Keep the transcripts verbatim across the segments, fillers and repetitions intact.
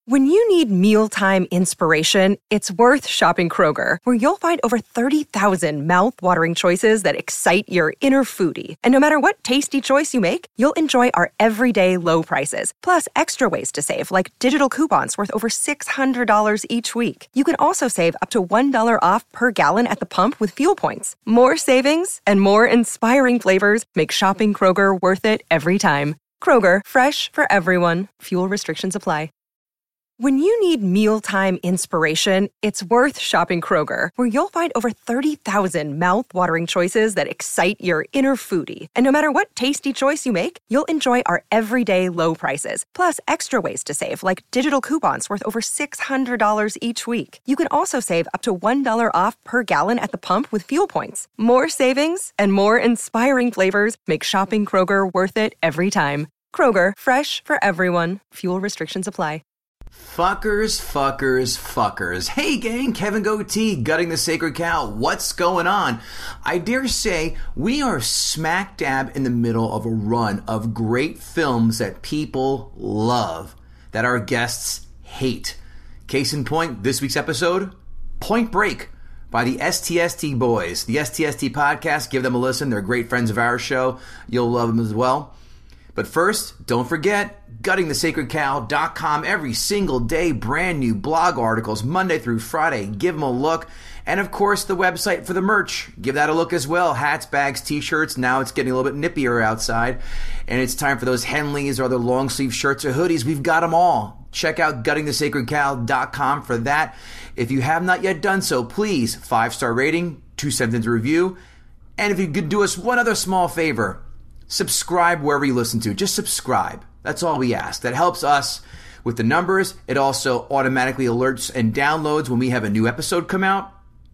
When you need mealtime inspiration, it's worth shopping Kroger, where you'll find over thirty thousand mouth-watering choices that excite your inner foodie. And no matter what tasty choice you make, you'll enjoy our everyday low prices, plus extra ways to save, like digital coupons worth over six hundred dollars each week. You can also save up to one dollar off per gallon at the pump with fuel points. More savings and more inspiring flavors make shopping Kroger worth it every time. Kroger, fresh for everyone. Fuel restrictions apply. When you need mealtime inspiration, it's worth shopping Kroger, where you'll find over thirty thousand mouth-watering choices that excite your inner foodie. And no matter what tasty choice you make, you'll enjoy our everyday low prices, plus extra ways to save, like digital coupons worth over six hundred dollars each week. You can also save up to one dollar off per gallon at the pump with fuel points. More savings and more inspiring flavors make shopping Kroger worth it every time. Kroger, fresh for everyone. Fuel restrictions apply. Fuckers, fuckers, fuckers. Hey gang, Kevin Goatee, Gutting the Sacred Cow. What's going on? I dare say we are smack dab in the middle of a run of great films that people love, that our guests hate. Case in point, this week's episode, Point Break by the S T S T Boys. The S T S T podcast, give them a listen. They're great friends of our show. You'll love them as well. But first, don't forget, gutting the sacred cow dot com. Every single day, brand new blog articles, Monday through Friday. Give them a look. And of course, the website for the merch. Give that a look as well. Hats, bags, t-shirts. Now it's getting a little bit nippier outside. And it's time for those Henleys or other long sleeve shirts or hoodies. We've got them all. Check out gutting the sacred cow dot com for that. If you have not yet done so, please, five-star rating, two-sentence review. And if you could do us one other small favor, subscribe wherever you listen to. Just subscribe. That's all we ask. That helps us with the numbers. It also automatically alerts and downloads when we have a new episode come out.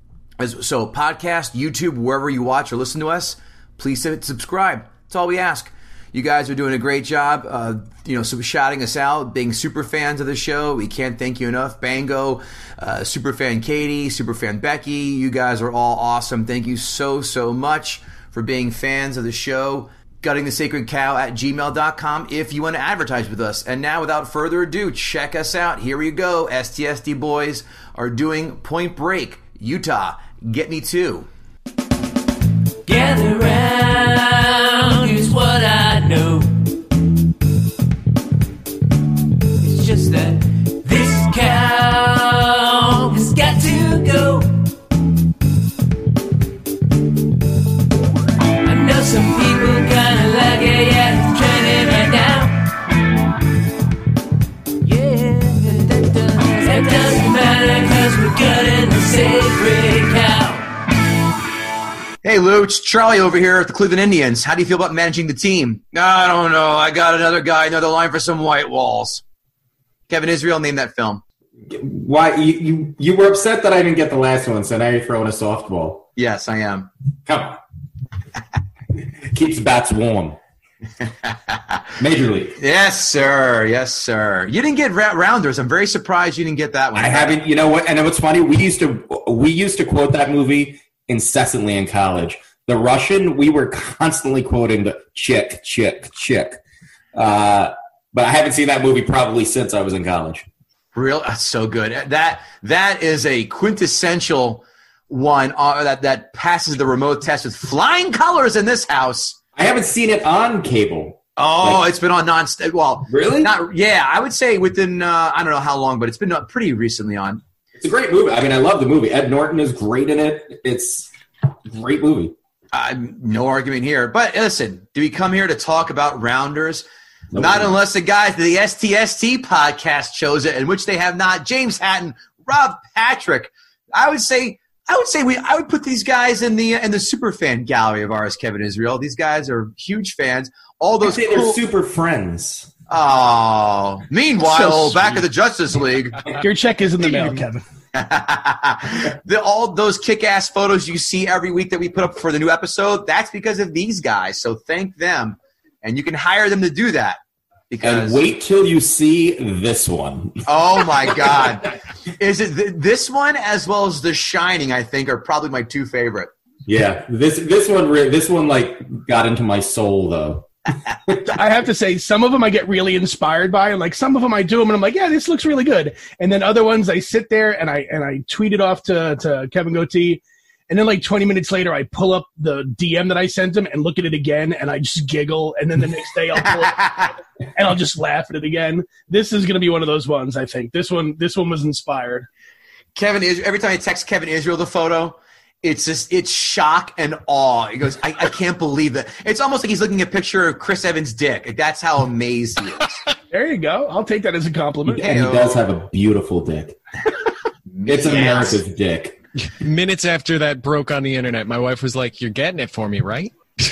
As, so podcast, YouTube, wherever you watch or listen to us, please hit subscribe. That's all we ask. You guys are doing a great job, uh, you know, so shouting us out, being super fans of the show. We can't thank you enough. Bango, uh, super fan Katie, super fan Becky. You guys are all awesome. Thank you so, so much for being fans of the show. gutting the sacred cow at gmail dot com if you want to advertise with us. And now, without further ado, check us out. Here we go. S T S T Boys are doing Point Break, Utah. Get me too. Gather round, here's what I know. It's just that this cow has got to go. I know some people kinda like it, yeah, it's trending right now. Yeah, that, does, that doesn't matter, cause we're gutting the sacred cow. Hey, Lou, it's Charlie over here at the Cleveland Indians. How do you feel about managing the team? I don't know. I got another guy, another line for some white walls. Kevin Israel, name that film. Why you, you you were upset that I didn't get the last one, so now you're throwing a softball. Yes, I am. Come on. Keeps bats warm. Major League. Yes, sir. Yes, sir. You didn't get ra- Rounders. I'm very surprised you didn't get that one. I haven't. You know what? And what's funny? We used to we used to quote that movie incessantly in college. The Russian, we were constantly quoting the chick, chick, chick. Uh, but I haven't seen that movie probably since I was in college. Real, that's so good. That that is a quintessential one uh, that that passes the remote test with flying colors in this house. I haven't seen it on cable. Oh, like, it's been on non. Well, really? Not. Yeah, I would say within uh, I don't know how long, but it's been pretty recently on. It's a great movie. I mean, I love the movie. Ed Norton is great in it. It's a great movie. Uh, no argument here. But listen, do we come here to talk about Rounders? No, not no. unless the guys at the S T S T podcast chose it, in which they have not. James Hatton, Rob Patrick. I would say, I would say we. I would put these guys in the in the super fan gallery of ours. Kevin Israel. These guys are huge fans. All those. I say cool- they're super friends. Oh, meanwhile, So back at the Justice League. Your check is in the mail, Kevin. the, all those kick-ass photos you see every week that we put up for the new episode, that's because of these guys. So thank them. And you can hire them to do that. Because, And wait till you see this one. oh, my God. Is it th- this one as well as The Shining, I think, are probably my two favorite. Yeah, this this one re- this one like got into my soul though. I have to say, some of them I get really inspired by, and like some of them I do them, and I'm like, yeah, this looks really good. And then other ones I sit there and I and I tweet it off to to Kevin Goatee, and then like twenty minutes later I pull up the D M that I sent him and look at it again, and I just giggle. And then the next day I'll pull it up and I'll just laugh at it again. This is going to be one of those ones. I think this one this one was inspired. Kevin is every time I text Kevin Israel the photo, it's just it's shock and awe. He goes, I, I can't believe that. It's almost like he's looking at a picture of Chris Evans' dick. Like, that's how amazed he is. There you go. I'll take that as a compliment. And he does have a beautiful dick. It's Yes. America's dick. Minutes after that broke on the internet, my wife was like, "You're getting it for me, right?"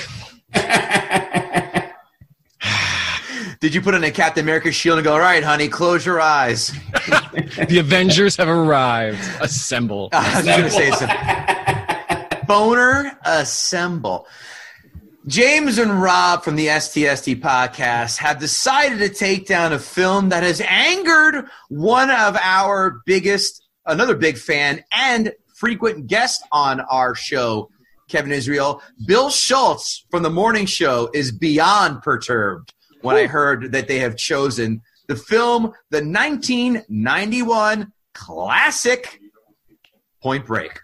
Did you put on a Captain America shield and go, all right, honey, close your eyes? The Avengers have arrived. Assemble. I was going to say something. Boner assemble. James and Rob from the S T S T podcast have decided to take down a film that has angered one of our biggest, another big fan and frequent guest on our show, Kevin Israel. Bill Schultz from The Morning Show is beyond perturbed when I heard that they have chosen the film, the nineteen ninety-one classic Point Break.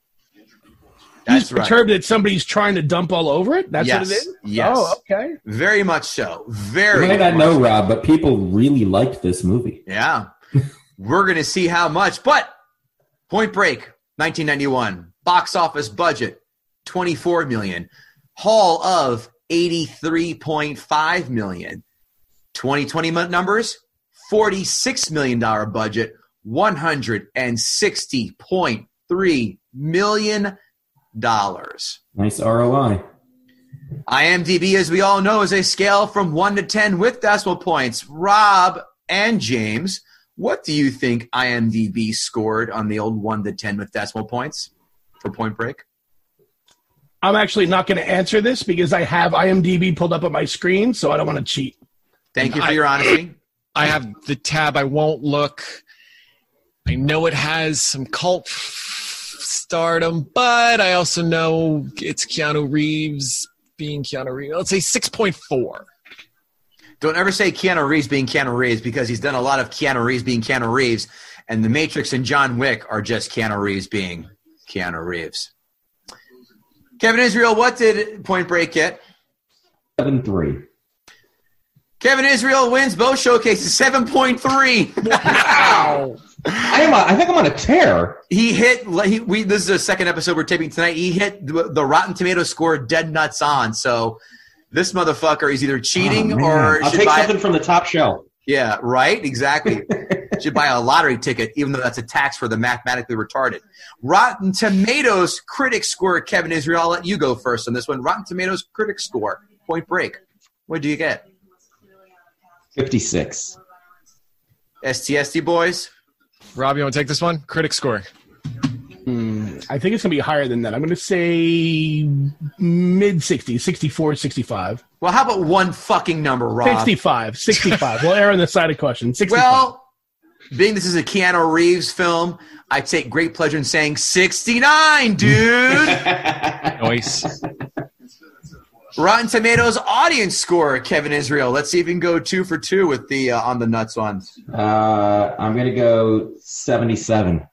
That's He's right. perturbed that somebody's trying to dump all over it? That's Yes. what it is? Yes. Oh, okay. Very much so. You Very might not much know, so. Rob, but people really liked this movie. Yeah. We're going to see how much. But Point Break, nineteen ninety-one. Box office budget, twenty-four million dollars. Haul of eighty-three point five million dollars. twenty twenty numbers, forty-six million dollars budget, one hundred sixty point three million dollars. Nice R O I. IMDb, as we all know, is a scale from one to ten with decimal points. Rob and James, what do you think IMDb scored on the old one to ten with decimal points for Point Break? I'm actually not going to answer this because I have IMDb pulled up on my screen, so I don't want to cheat. Thank you for I- your honesty. I have the tab. I won't look. I know it has some cult f- stardom, but I also know it's Keanu Reeves being Keanu Reeves. Let's say six point four. Don't ever say Keanu Reeves being Keanu Reeves because he's done a lot of Keanu Reeves being Keanu Reeves, and The Matrix and John Wick are just Keanu Reeves being Keanu Reeves. Kevin Israel, what did Point Break get? seven three. Kevin Israel wins both showcases, seven point three. Wow. I am. A, I think I'm on a tear. He hit, he, we, this is the second episode we're taping tonight. He hit the, the Rotten Tomato score dead nuts on. So this motherfucker is either cheating Oh, man. or I'll should take buy something from the top shelf. Yeah, right? Exactly. Should buy a lottery ticket, even though that's a tax for the mathematically retarded. Rotten Tomatoes critic score, Kevin Israel. I'll let you go first on this one. Rotten Tomatoes critic score, Point Break. What do you get? fifty-six. S T S T boys? Rob, you want to take this one? Critic score. I think it's going to be higher than that. I'm going to say mid sixties, sixty-four, sixty-five. Well, how about one fucking number, Rob? sixty-five, sixty-five. We'll err on the side of caution. sixty-five. Well, being this is a Keanu Reeves film, I take great pleasure in saying sixty-nine, dude. Nice. Rotten Tomatoes audience score, Kevin Israel. Let's see if you can go two for two with the uh, on the nuts ones. Uh, I'm gonna go seventy-seven.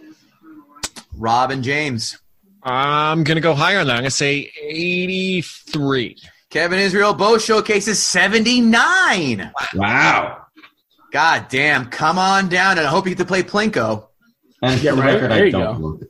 Rob and James. I'm going to go higher on that. I'm going to say eighty-three. Kevin Israel, both showcases seventy-nine. Wow. God damn, come on down, and I hope you get to play Plinko. And Yeah, for the right. record, There I you don't go. look.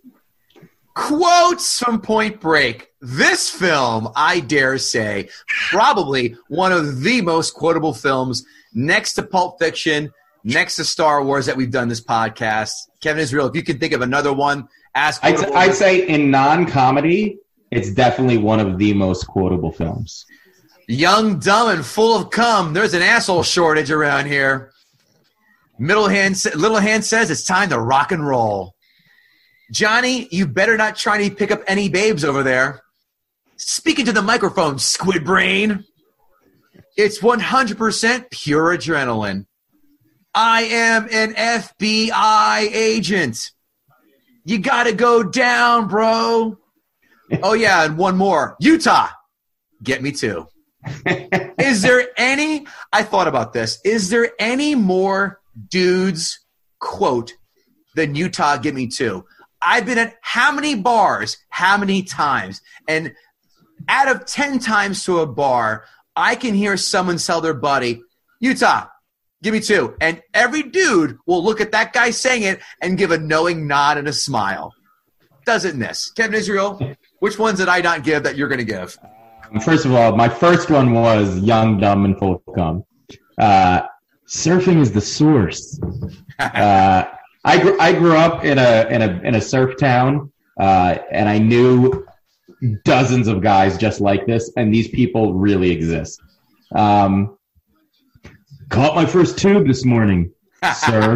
Quotes from Point Break. This film, I dare say, probably one of the most quotable films next to Pulp Fiction, next to Star Wars that we've done this podcast. Kevin Israel, if you can think of another one, ask. I'd, I'd say in non-comedy, it's definitely one of the most quotable films. Young, dumb, and full of cum. There's an asshole shortage around here. Middle hand, little hand says it's time to rock and roll. Johnny, you better not try to pick up any babes over there. Speaking to the microphone, squid brain. It's one hundred percent pure adrenaline. I am an F B I agent. You gotta go down, bro. Oh, yeah, and one more. Utah. Get me too. Is there any, I thought about this, is there any more dudes quote than Utah Give Me Two? I've been at how many bars, how many times? And out of ten times to a bar, I can hear someone tell their buddy, Utah, give me two. And every dude will look at that guy saying it and give a knowing nod and a smile. Doesn't miss. Kevin Israel, which ones did I not give that you're going to give? First of all, my first one was Young, Dumb, and Full of Cum. Uh, surfing is the source. Uh, I grew I grew up in a in a in a surf town, uh, and I knew dozens of guys just like this, and these people really exist. Um, caught my first tube this morning, sir.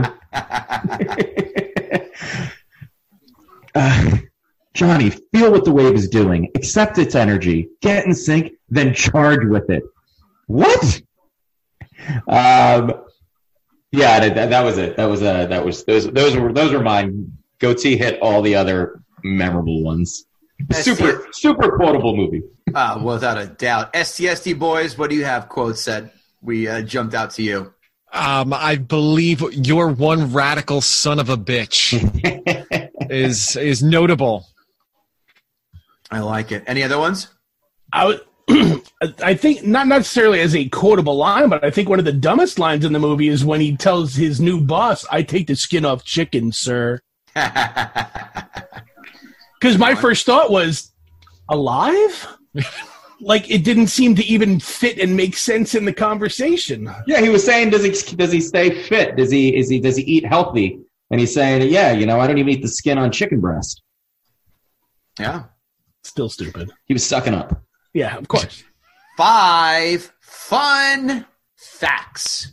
uh, Johnny, feel what the wave is doing. Accept its energy. Get in sync, then charge with it. What? Um, yeah, that, that was it. That was uh, that was those those were those were mine. Goatee hit all the other memorable ones. Super super quotable movie. Uh, without a doubt. S T S D boys, what do you have quotes that we uh, jumped out to you? Um, I believe "You're one radical son of a bitch" is is notable. I like it. Any other ones? I would, I think not necessarily as a quotable line, but I think one of the dumbest lines in the movie is when he tells his new boss, "I take the skin off chicken, sir." Because my first thought was, alive? Like, it didn't seem to even fit and make sense in the conversation. Yeah, he was saying, does he does he stay fit? Does he is he does he eat healthy? And he's saying, yeah, you know, I don't even eat the skin on chicken breast. Yeah. Still stupid. He was sucking up. Yeah, of course. Five fun facts.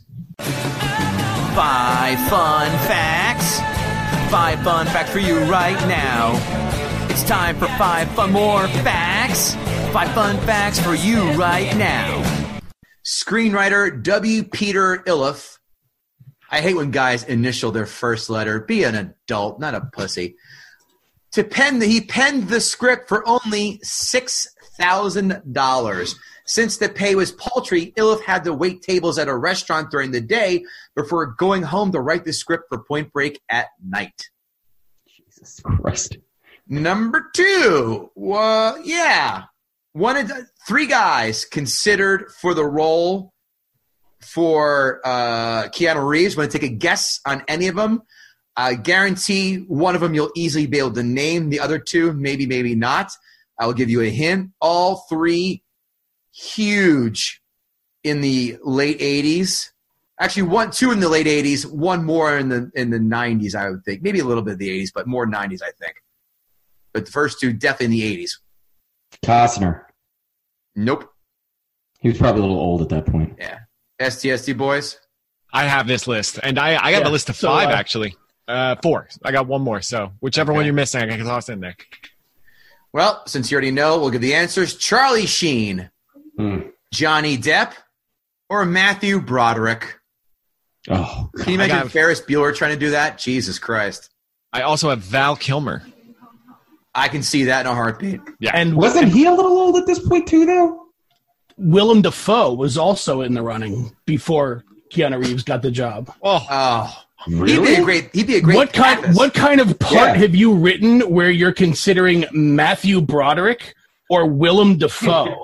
Five fun facts. Five fun facts for you right now. It's time for five fun more facts. Five fun facts for you right now. Screenwriter W. Peter Iliff. I hate when guys initial their first letter. Be an adult, not a pussy. To pen the, he penned the script for only six thousand dollars. Since the pay was paltry, Iliff had to wait tables at a restaurant during the day before going home to write the script for Point Break at night. Jesus Christ. Number two, well, yeah, one of the, three guys considered for the role for uh, Keanu Reeves. Want to take a guess on any of them? I guarantee one of them you'll easily be able to name. The other two, maybe, maybe not. I will give you a hint. All three huge in the late eighties. Actually, one, two in the late eighties, one more in the in the nineties, I would think. Maybe a little bit of the eighties, but more nineties, I think. But the first two, definitely in the eighties. Costner. Nope. He was probably a little old at that point. Yeah. S T S D boys? I have this list, and I, I got Yeah, a list of so five, do I. actually. Uh, four. I got one more, so whichever Okay. one you're missing, I can toss in there. Well, since you already know, we'll give the answers. Charlie Sheen, Hmm. Johnny Depp, or Matthew Broderick. Oh, Can you imagine got- Ferris Bueller trying to do that? Jesus Christ. I also have Val Kilmer. I can see that in a heartbeat. Yeah. And wasn't he a little old at this point too, though? Willem Dafoe was also in the running before Keanu Reeves got the job. Oh, Oh, Really? he'd be a great. He'd be a great. What kind? Pappas. What kind of part Yeah. have you written where you're considering Matthew Broderick or Willem Dafoe?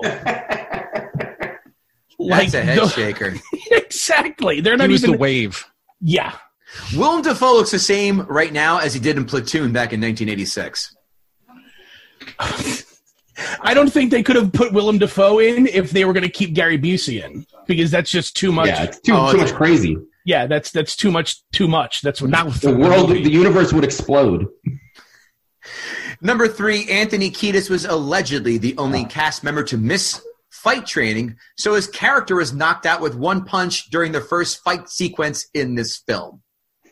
That's a head the- shaker. Exactly. They're he not was even. the wave. Yeah. Willem Dafoe looks the same right now as he did in Platoon back in nineteen eighty-six. I don't think they could have put Willem Dafoe in if they were going to keep Gary Busey in, because that's just too much. Yeah, Yeah, it's too, Oh, too it's- much crazy. that's that's too much. Too much. That's what. Not with The world, the universe would explode. Number three, Anthony Kiedis was allegedly the only cast member to miss fight training, so his character was knocked out with one punch during the first fight sequence in this film.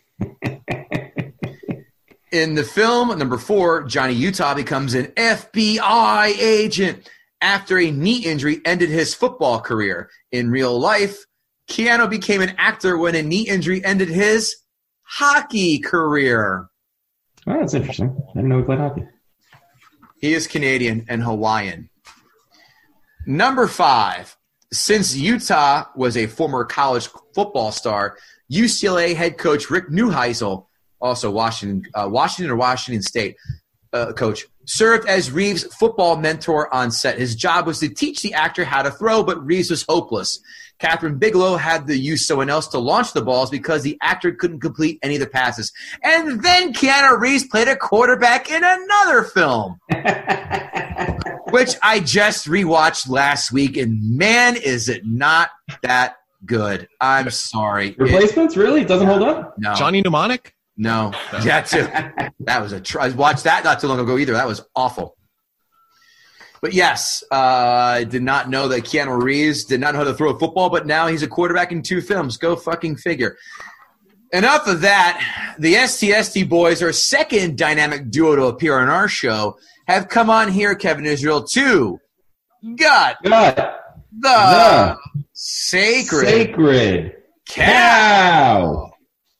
In the film, number four, Johnny Utah becomes an F B I agent after a knee injury ended his football career. In real life, Keanu became an actor when a knee injury ended his hockey career. Oh, that's interesting. I didn't know he played hockey. He is Canadian and Hawaiian. Number five, since Utah was a former college football star, U C L A head coach Rick Neuheisel, also Washington, uh, Washington or Washington State uh, coach, served as Reeves' football mentor on set. His job was to teach the actor how to throw, but Reeves was hopeless. Catherine Bigelow had to use someone else to launch the balls because the actor couldn't complete any of the passes. And then Keanu Reeves played a quarterback in another film, which I just rewatched last week, and man, is it not that good. I'm sorry. Replacements? It, really? It doesn't hold up? No. Johnny Mnemonic? No. no. Yeah, too. That was a tr- I watched that not too long ago either. That was awful. But yes, uh, I did not know that Keanu Reeves did not know how to throw a football, but now he's a quarterback in two films. Go fucking figure. Enough of that. The S T S T boys, our second dynamic duo to appear on our show, have come on here, Kevin Israel, to Gut God. the, the Sacred, Sacred Cow.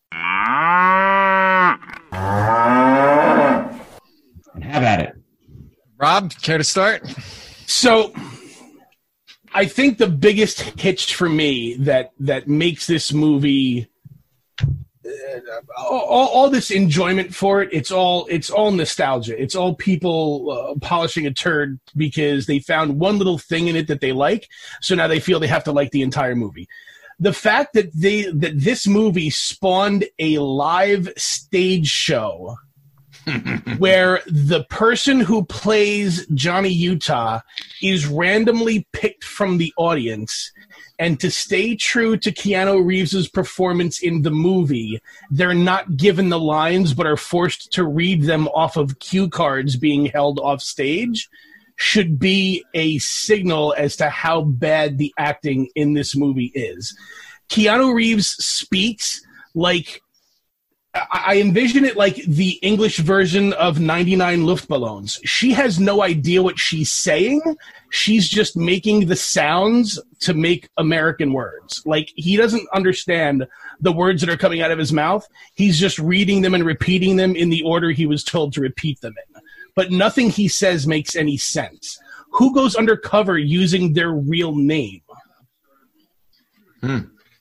And have at it. Rob, care to start? So I think the biggest hitch for me that that makes this movie uh, all, all this enjoyment for it, it's all it's all nostalgia. It's all people uh, polishing a turd because they found one little thing in it that they like, so now they feel they have to like the entire movie. The fact that they that this movie spawned a live stage show where the person who plays Johnny Utah is randomly picked from the audience, and to stay true to Keanu Reeves' performance in the movie, they're not given the lines but are forced to read them off of cue cards being held off stage, should be a signal as to how bad the acting in this movie is. Keanu Reeves speaks like I envision it like the English version of ninety-nine Luftballons. She has no idea what she's saying. She's just making the sounds to make American words. Like, he doesn't understand the words that are coming out of his mouth. He's just reading them and repeating them in the order he was told to repeat them in. But nothing he says makes any sense. Who goes undercover using their real name? Hmm.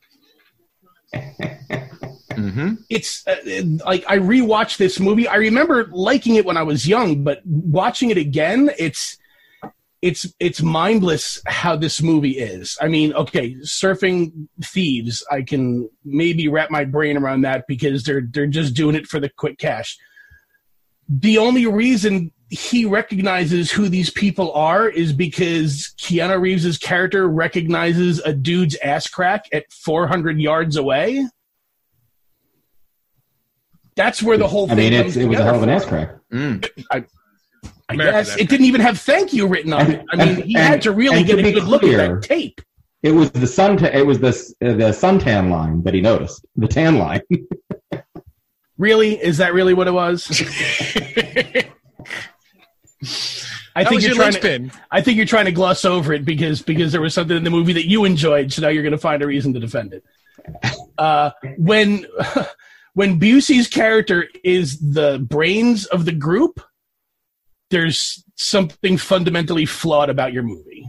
Mm-hmm. It's uh, like I rewatched this movie. I remember liking it when I was young, but watching it again, it's it's it's mindless how this movie is. I mean, okay, surfing thieves, I can maybe wrap my brain around that because they're they're just doing it for the quick cash. The only reason he recognizes who these people are is because Keanu Reeves' character recognizes a dude's ass crack at four hundred yards away. That's where the whole I thing mean, comes it's, it was a hell of an for. ass crack. Mm. I, I America, guess it didn't even have "thank you" written on it. I mean, he And- had to really and get to a be good look at clear, that tape. It was the sun. It was the uh, the suntan line that he noticed. The tan line. Really, is that really what it was? I That think was you're your trying to. linchpin. I think you're trying to gloss over it because because there was something in the movie that you enjoyed, so now you're going to find a reason to defend it. Uh, when when Busey's character is the brains of the group, there's something fundamentally flawed about your movie.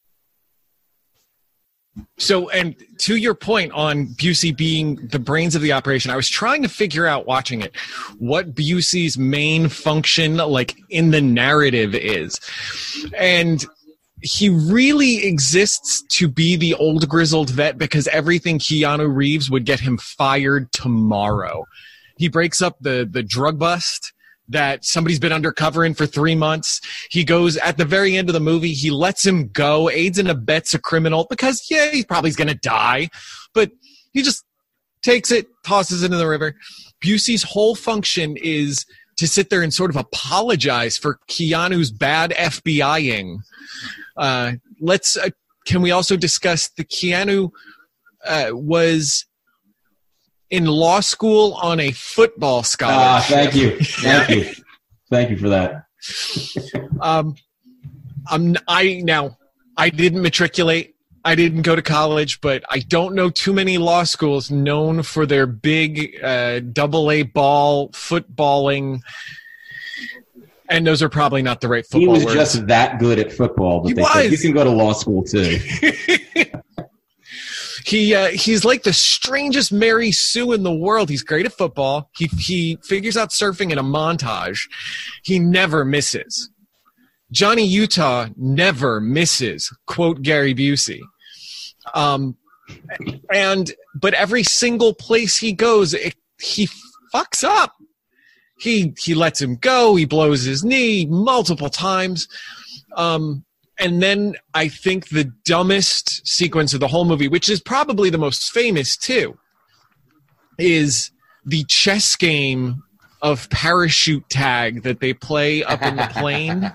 So, and to your point on Busey being the brains of the operation, I was trying to figure out, watching it, what Busey's main function, like, in the narrative is. And he really exists to be the old grizzled vet because everything Keanu Reeves would get him fired tomorrow. He breaks up the, the drug bust that somebody's been undercover in for three months. He goes at the very end of the movie, he lets him go, aids and abets a criminal because, yeah, he probably is going to die, but he just takes it, tosses it into the river. Busey's whole function is to sit there and sort of apologize for Keanu's bad FBIing. Uh, let's, uh, can we also discuss the Keanu uh, was in law school on a football scholarship. Ah, thank you, thank you, thank you for that. Um, I'm I now I didn't matriculate. I didn't go to college, but I don't know too many law schools known for their big uh, double A ball footballing And those are probably not the right football He was words. just that good at football that He they said, was. you can go to law school too. He uh, he's like the strangest Mary Sue in the world. He's great at football. He he figures out surfing in a montage. He never misses. Johnny Utah never misses. Quote Gary Busey. Um, and but every single place he goes, it, he fucks up. He he lets him go. He blows his knee multiple times. Um, And then I think the dumbest sequence of the whole movie, which is probably the most famous too, is the chess game of parachute tag that they play up in the plane.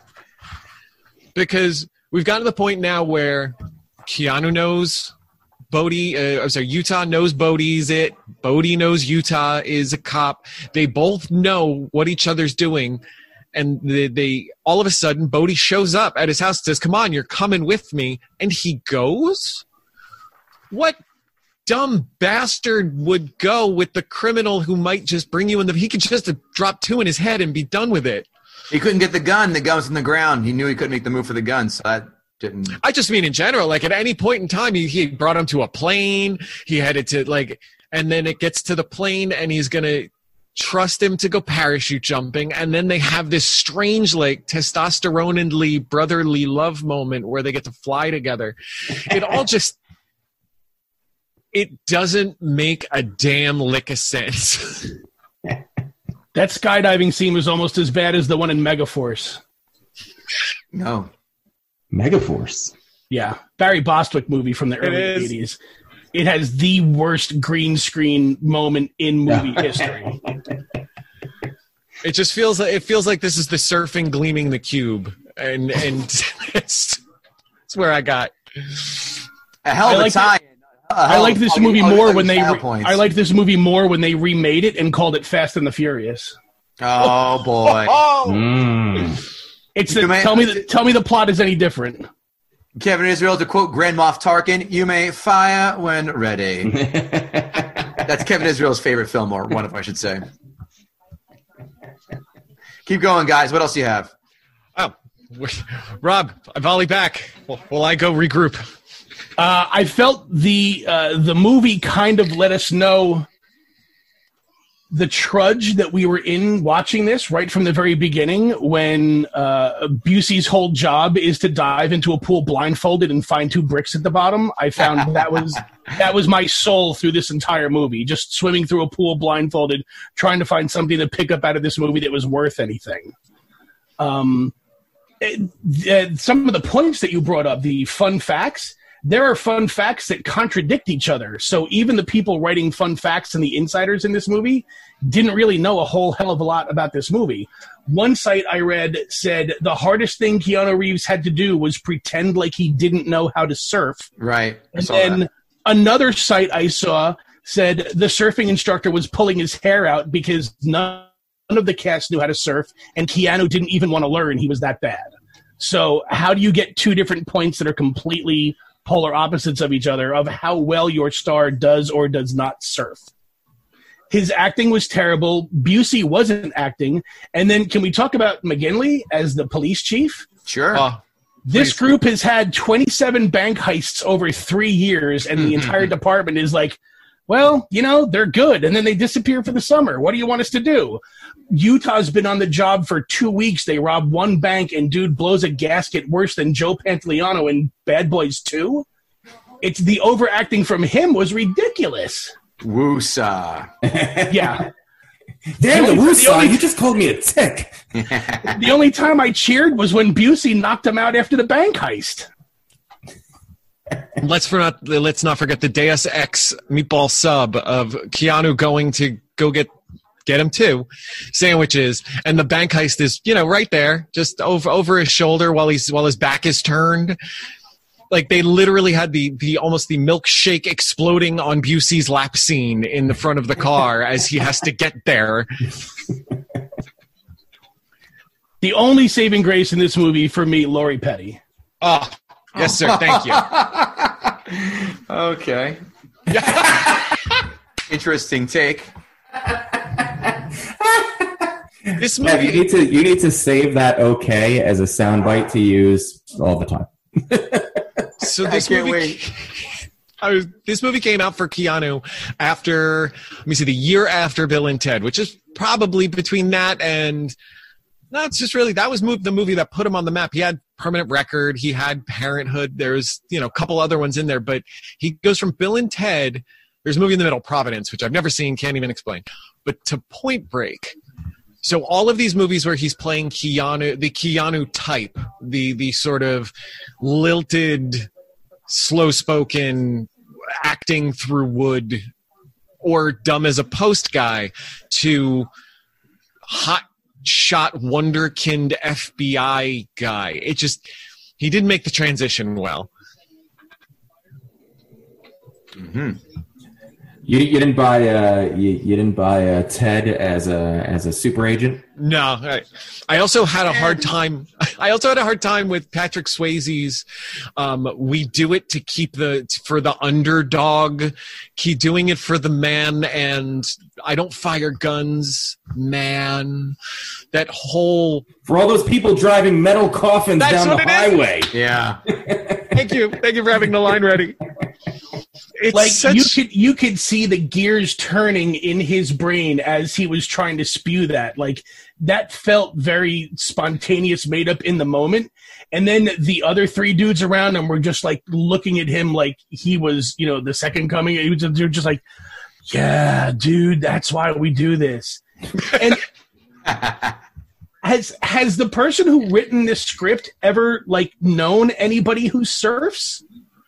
Because we've gotten to the point now where Keanu knows Bodhi, uh, I'm sorry, Utah knows Bodhi's it. Bodhi knows Utah is a cop. They both know what each other's doing. And they, they all of a sudden, Bodhi shows up at his house and says, come on, you're coming with me. And he goes? What dumb bastard would go with the criminal who might just bring you in the... He could just have dropped two in his head and be done with it. He couldn't get the gun. The gun was in the ground. He knew he couldn't make the move for the gun, so that didn't... I just mean in general, like at any point in time, he, he brought him to a plane. He headed to like... And then it gets to the plane and he's going to... trust him to go parachute jumping, and then they have this strange like testosterone-ly brotherly love moment where they get to fly together. It all just it doesn't make a damn lick of sense. That skydiving scene was almost as bad as the one in Megaforce. No. Megaforce. Yeah, Barry Bostwick movie from the It early is. eighties. It has the worst green screen moment in movie history. It just feels like it feels like this is the surfing gleaming the cube, and and it's, it's where I got. A hell I of a like tie. I like this I'll movie give- I'll more give when you they. style Re- points. I like this movie more when they remade it and called it Fast and the Furious. Oh boy. Mm. It's the, You may- tell me the tell me the plot is any different. Kevin Israel, to quote Grand Moff Tarkin, you may fire when ready. That's Kevin Israel's favorite film, or one of them, I should say. Keep going, guys. What else do you have? Oh, Rob, I volley back. Will, will I go regroup? Uh, I felt the uh, the movie kind of let us know the trudge that we were in watching this right from the very beginning, when uh, Busey's whole job is to dive into a pool blindfolded and find two bricks at the bottom. I found that was that was my soul through this entire movie, just swimming through a pool blindfolded, trying to find something to pick up out of this movie that was worth anything. Um, it, uh, some of the points that you brought up, the fun facts, there are fun facts that contradict each other. So even the people writing fun facts and the insiders in this movie didn't really know a whole hell of a lot about this movie. One site I read said the hardest thing Keanu Reeves had to do was pretend like he didn't know how to surf. Right. I And saw then that. another site I saw said the surfing instructor was pulling his hair out because none of the cast knew how to surf, and Keanu didn't even want to learn. He was that bad. So how do you get two different points that are completely polar opposites of each other of how well your star does or does not surf? His acting was terrible. Busey wasn't acting. And then can we talk about McGinley as the police chief? Sure. Oh, This Please. group has had twenty-seven bank heists over three years, and the entire department is like, well, you know, they're good. And then they disappear for the summer. What do you want us to do? Utah's been on the job for two weeks. They rob one bank, and dude blows a gasket worse than Joe Pantoliano in Bad Boys two. It's the overacting from him was ridiculous. Woosa. Yeah. Damn, the The Woosah, only- you just called me a tick. The only time I cheered was when Busey knocked him out after the bank heist. let's for not let's not forget the Deus Ex meatball sub of Keanu going to go get get him two sandwiches, and the bank heist is, you know, right there, just over over his shoulder while he's while his back is turned. Like they literally had the the almost the milkshake exploding on Busey's lap scene in the front of the car as he has to get there. The only saving grace in this movie for me, Lori Petty. Oh, yes, sir. Thank you. Okay. Interesting take. This Yeah, movie, you need to you need to save that okay as a soundbite to use all the time. so I this can't movie, wait. I was, this movie came out for Keanu after, let me see, the year after Bill and Ted, which is probably between that and, no, it's just really, that was mov- the movie that put him on the map. He had Permanent Record, he had Parenthood, there's, you know, a couple other ones in there, but he goes from Bill and Ted, there's a movie in the middle, Providence, which I've never seen, can't even explain, but to Point Break. So all of these movies where he's playing Keanu, the Keanu type, the the sort of lilted, slow-spoken, acting through wood, or dumb as a post guy, to hot shot wonderkind F B I guy. It just, he didn't make the transition well. Mm-hmm. You, you didn't buy uh you, you didn't buy uh, Ted as a as a super agent. No, I, I also had a hard time. I also had a hard time with Patrick Swayze's. Um, we do it to keep the for the underdog, keep doing it for the man, and I don't fire guns, man. That whole For all those people driving metal coffins That's down the what it is. highway. Yeah. thank you, thank you for having the line ready. It's Like such, you could you could see the gears turning in his brain as he was trying to spew that. Like that felt very spontaneous, made up in the moment. And then the other three dudes around him were just like looking at him like he was, you know, the second coming. He was just, they were just like, yeah, dude, that's why we do this. And has has the person who written this script ever like known anybody who surfs?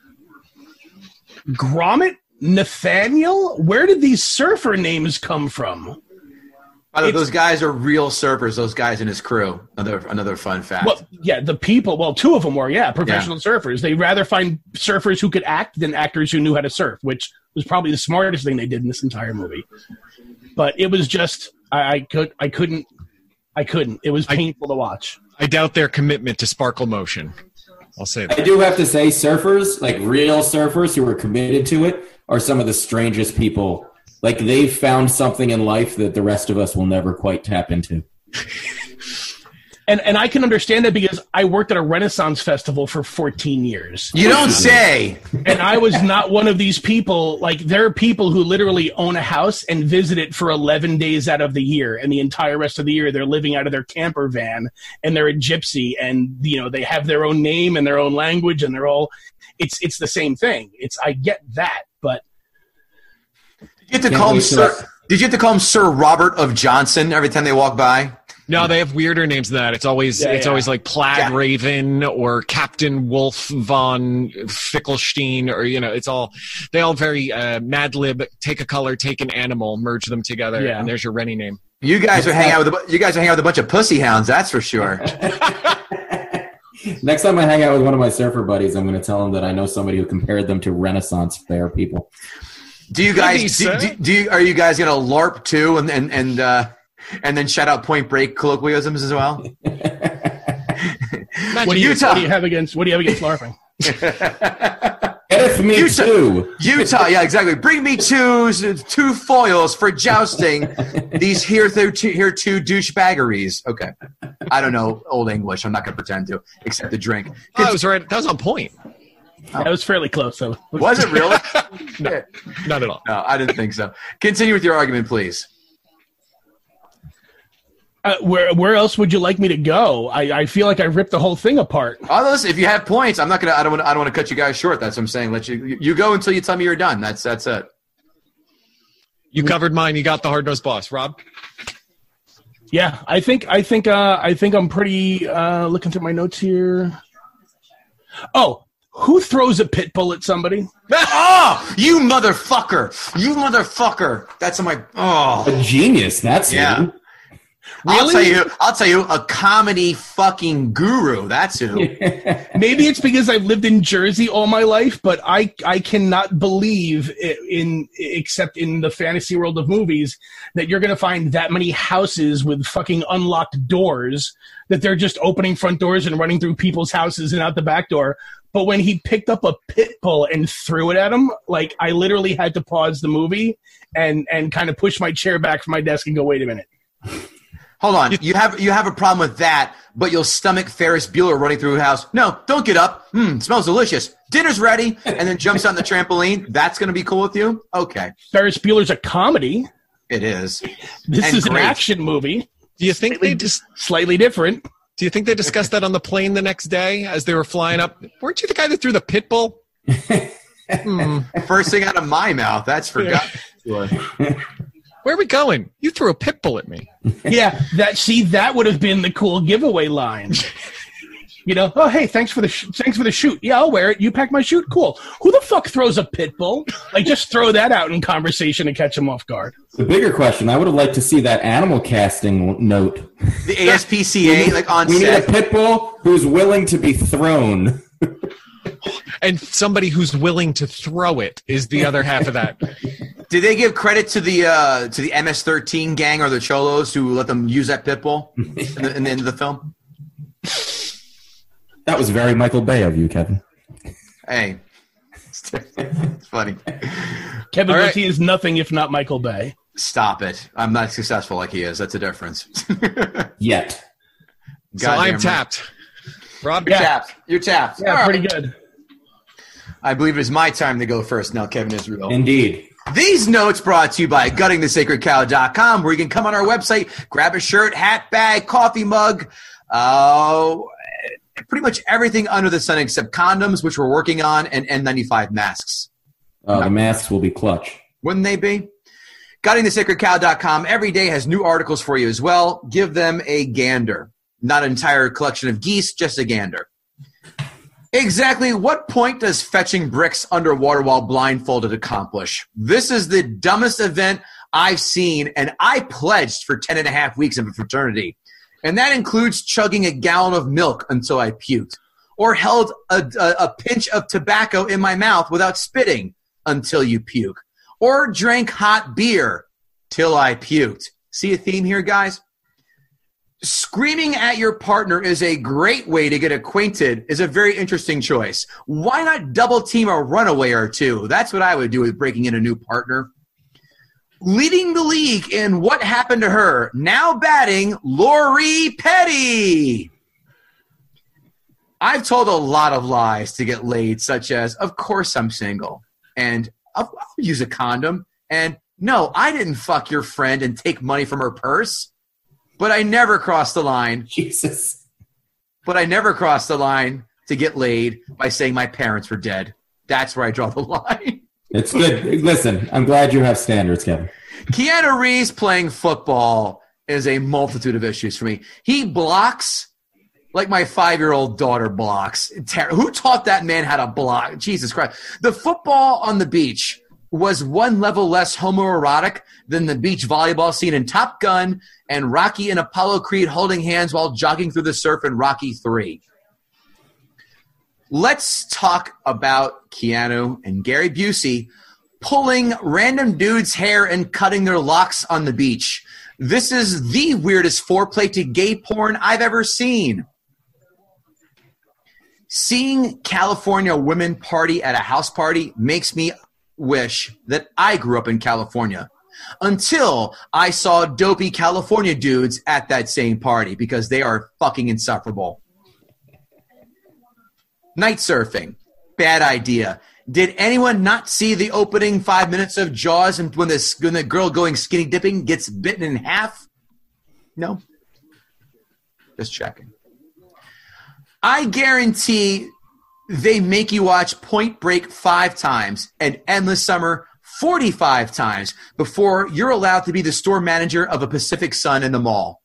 Gromit? Nathaniel? Where did these surfer names come from? By the way, It's- those guys are real surfers. Those guys in his crew. Another another fun fact. Well, yeah, the people, well, two of them were, yeah, professional surfers. They'd rather find surfers who could act than actors who knew how to surf, which was probably the smartest thing they did in this entire movie. But it was just, I, I could, I couldn't, I couldn't. It was painful to watch. I doubt their commitment to sparkle motion. I'll say that. I do have to say, surfers, like real surfers who are committed to it, are some of the strangest people. Like they've found something in life that the rest of us will never quite tap into. And and I can understand that because I worked at a Renaissance festival for fourteen years. You don't say. And I was not one of these people. Like, there are people who literally own a house and visit it for eleven days out of the year. And the entire rest of the year, they're living out of their camper van and they're a gypsy. And, you know, they have their own name and their own language and they're all, it's, it's the same thing. It's, I get that, but. Did you have to Can't call him wait till Sir? that- Did you have to call him Sir Robert of Johnson every time they walk by? No, they have weirder names than that. It's always Yeah, it's yeah. always like Plaid Yeah. Raven or Captain Wolf von Fickelstein, or you know, it's all they all very uh, Mad Lib. Take a color, take an animal, merge them together, Yeah. and there's your Rennie name. You guys are hanging out with a, bu- you guys are hanging out with a bunch of pussy hounds. That's for sure. Next time I hang out with one of my surfer buddies, I'm going to tell them that I know somebody who compared them to Renaissance fair people. Do you Maybe, guys do, sir. do, do you, are you guys gonna LARP too and and and uh, and then shout out Point Break colloquialisms as well? What do you, Utah. what do you have against, what do you have against LARPing? Get me Utah. too. Utah, yeah, exactly. Bring me two two foils for jousting these here th- two, here two douchebaggeries. Okay, I don't know Old English. I'm not gonna pretend to, except to drink. Oh, that was right. That was on point. That was fairly close, though. Was it really? No, not at all. No, I didn't think so. Continue with your argument, please. Uh, where where else would you like me to go? I, I feel like I ripped the whole thing apart. Oh, listen, if you have points, I'm not gonna. I don't want. I don't want to cut you guys short. That's what I'm saying. Let you. You go until you tell me you're done. That's that's it. You covered mine. You got the hard nosed boss, Rob. Yeah, I think I think uh, I think I'm pretty. Uh, looking through my notes here. Oh, who throws a pit bull at somebody? Oh, you motherfucker! You motherfucker! That's on my. Oh, A genius. That's yeah. you. I'll Really? tell you. I'll tell you. A comedy fucking guru. That's who. Maybe it's because I've lived in Jersey all my life, but I I cannot believe i- in except in the fantasy world of movies that you're going to find that many houses with fucking unlocked doors that they're just opening front doors and running through people's houses and out the back door. But when he picked up a pit bull and threw it at him, like I literally had to pause the movie and and kind of push my chair back from my desk and go, wait a minute. Hold on. You have you have a problem with that, but you'll stomach Ferris Bueller running through a house. No, don't get up. Hmm, smells delicious. Dinner's ready. And then jumps on the trampoline. That's going to be cool with you? Okay. Ferris Bueller's a comedy. It is. This And is great. an action movie. Do you think Slightly, they just? slightly different. Do you think they discussed that on the plane the next day as they were flying up? Weren't you the guy that threw the pit bull? Hmm. First thing out of my mouth. That's forgotten. Where are we going? You threw a pit bull at me. Yeah, that see that would have been the cool giveaway line. You know, oh hey, thanks for the sh- thanks for the shoot. Yeah, I'll wear it. You pack my shoot. Cool. Who the fuck throws a pit bull? Like, just throw that out in conversation and catch them off guard. The bigger question, I would have liked to see that animal casting note. The A S P C A, like on We need set. a pit bull who's willing to be thrown. And somebody who's willing to throw it is the other half of that. Did they give credit to the uh, to the M S thirteen gang or the Cholos who let them use that pit bull in the, in the end of the film? That was very Michael Bay of you, Kevin. Hey, it's funny. Kevin All right. Gauthier is nothing if not Michael Bay. Stop it. I'm not successful like he is. That's a difference. Yet. So I'm Goddamn right. tapped. Rob, You're tapped. You're tapped. Yeah, All right. pretty good. I believe it is my time to go first now, Kevin Israel. Indeed. These notes brought to you by gutting the sacred cow dot com, where you can come on our website, grab a shirt, hat, bag, coffee mug, uh, pretty much everything under the sun except condoms, which we're working on, and N ninety-five masks. Uh, the masks will be clutch. Wouldn't they be? gutting the sacred cow dot com every day has new articles for you as well. Give them a gander. Not an entire collection of geese, just a gander. Exactly what point does fetching bricks underwater while blindfolded accomplish? This is the dumbest event I've seen, and I pledged for ten and a half weeks of a fraternity. And that includes chugging a gallon of milk until I puked, or held a, a, a pinch of tobacco in my mouth without spitting until you puke, or drank hot beer till I puked. See a theme here, guys? Screaming at your partner is a great way to get acquainted, is a very interesting choice. Why not double team a runaway or two? That's what I would do with breaking in a new partner. Leading the league in What Happened to Her, now batting, Lori Petty. I've told a lot of lies to get laid, such as, of course I'm single, and I'll, I'll use a condom, and no, I didn't fuck your friend and take money from her purse. But I never crossed the line. Jesus. But I never crossed the line to get laid by saying my parents were dead. That's where I draw the line. It's good. Listen, I'm glad you have standards, Kevin. Keanu Reeves playing football is a multitude of issues for me. He blocks like my five-year-old daughter blocks. Ter- Who taught that man how to block? Jesus Christ. The football on the beach was one level less homoerotic than the beach volleyball scene in Top Gun and Rocky and Apollo Creed holding hands while jogging through the surf in Rocky three. Let's talk about Keanu and Gary Busey pulling random dudes' hair and cutting their locks on the beach. This is the weirdest foreplay to gay porn I've ever seen. Seeing California women party at a house party makes me wish that I grew up in California until I saw dopey California dudes at that same party because they are fucking insufferable. Night surfing. Bad idea. Did anyone not see the opening five minutes of Jaws and when, this, when the girl going skinny dipping gets bitten in half? No. Just checking. I guarantee they make you watch Point Break five times and Endless Summer forty-five times before you're allowed to be the store manager of a Pacific Sun in the mall.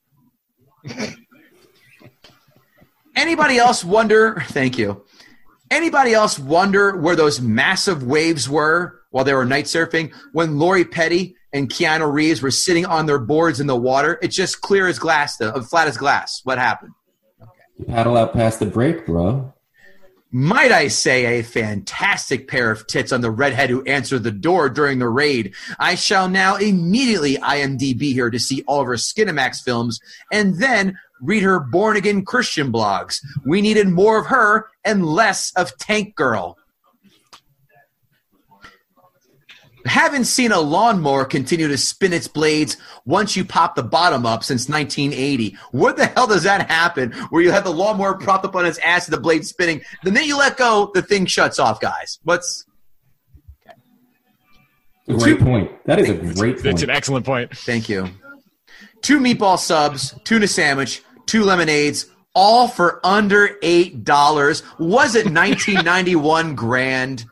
Anybody else wonder, thank you, anybody else wonder where those massive waves were while they were night surfing when Lori Petty and Keanu Reeves were sitting on their boards in the water? It's just clear as glass, though, flat as glass. What happened? You paddle out past the break, bro. Might I say a fantastic pair of tits on the redhead who answered the door during the raid. I shall now immediately I M D B her to see all of her Skinamax films and then read her born-again Christian blogs. We needed more of her and less of Tank Girl. Haven't seen a lawnmower continue to spin its blades once you pop the bottom up since nineteen eighty. Where the hell does that happen where you have the lawnmower propped up on its ass and the blade spinning? The minute you let go, the thing shuts off, guys. What's... Okay. Great Two... point. That is a great point. That's an excellent point. Thank you. Two meatball subs, tuna sandwich, two lemonades, all for under eight dollars. Was it nineteen ninety-one grand?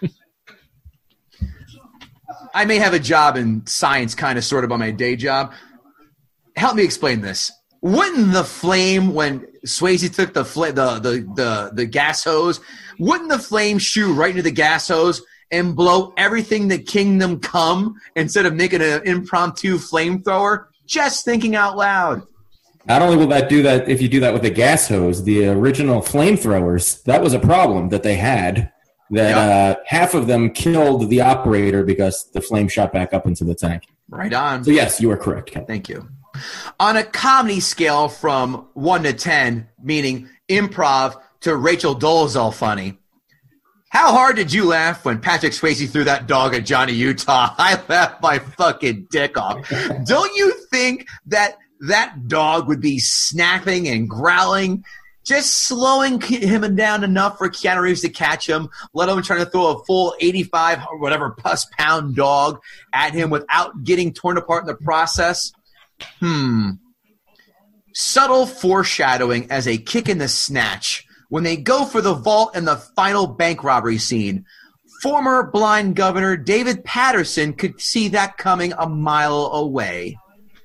I may have a job in science, kind of, sort of, on my day job. Help me explain this. Wouldn't the flame, when Swayze took the, fl- the, the, the, the gas hose, wouldn't the flame shoot right into the gas hose and blow everything to kingdom come instead of making an impromptu flamethrower? Just thinking out loud. Not only will that do that if you do that with a gas hose, the original flamethrowers, that was a problem that they had. That yep. uh, half of them killed the operator because the flame shot back up into the tank. Right on. So yes, you are correct, Ken. Thank you. On a comedy scale from one to ten, meaning improv to Rachel Dolezal funny, how hard did you laugh when Patrick Swayze threw that dog at Johnny Utah? I laughed my fucking dick off. Don't you think that that dog would be snapping and growling, just slowing him down enough for Keanu Reeves to catch him, let alone trying to throw a full eighty-five or whatever plus pound dog at him without getting torn apart in the process? Hmm. Subtle foreshadowing as a kick in the snatch when they go for the vault in the final bank robbery scene. Former blind governor David Patterson could see that coming a mile away.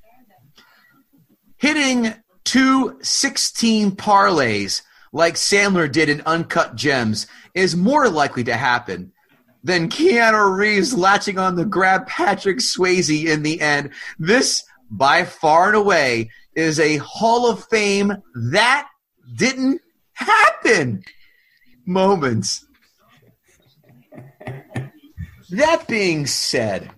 Hitting two sixteen parlays like Sandler did in Uncut Gems is more likely to happen than Keanu Reeves latching on to grab Patrick Swayze in the end. This, by far and away, is a Hall of Fame that didn't happen moments. That being said,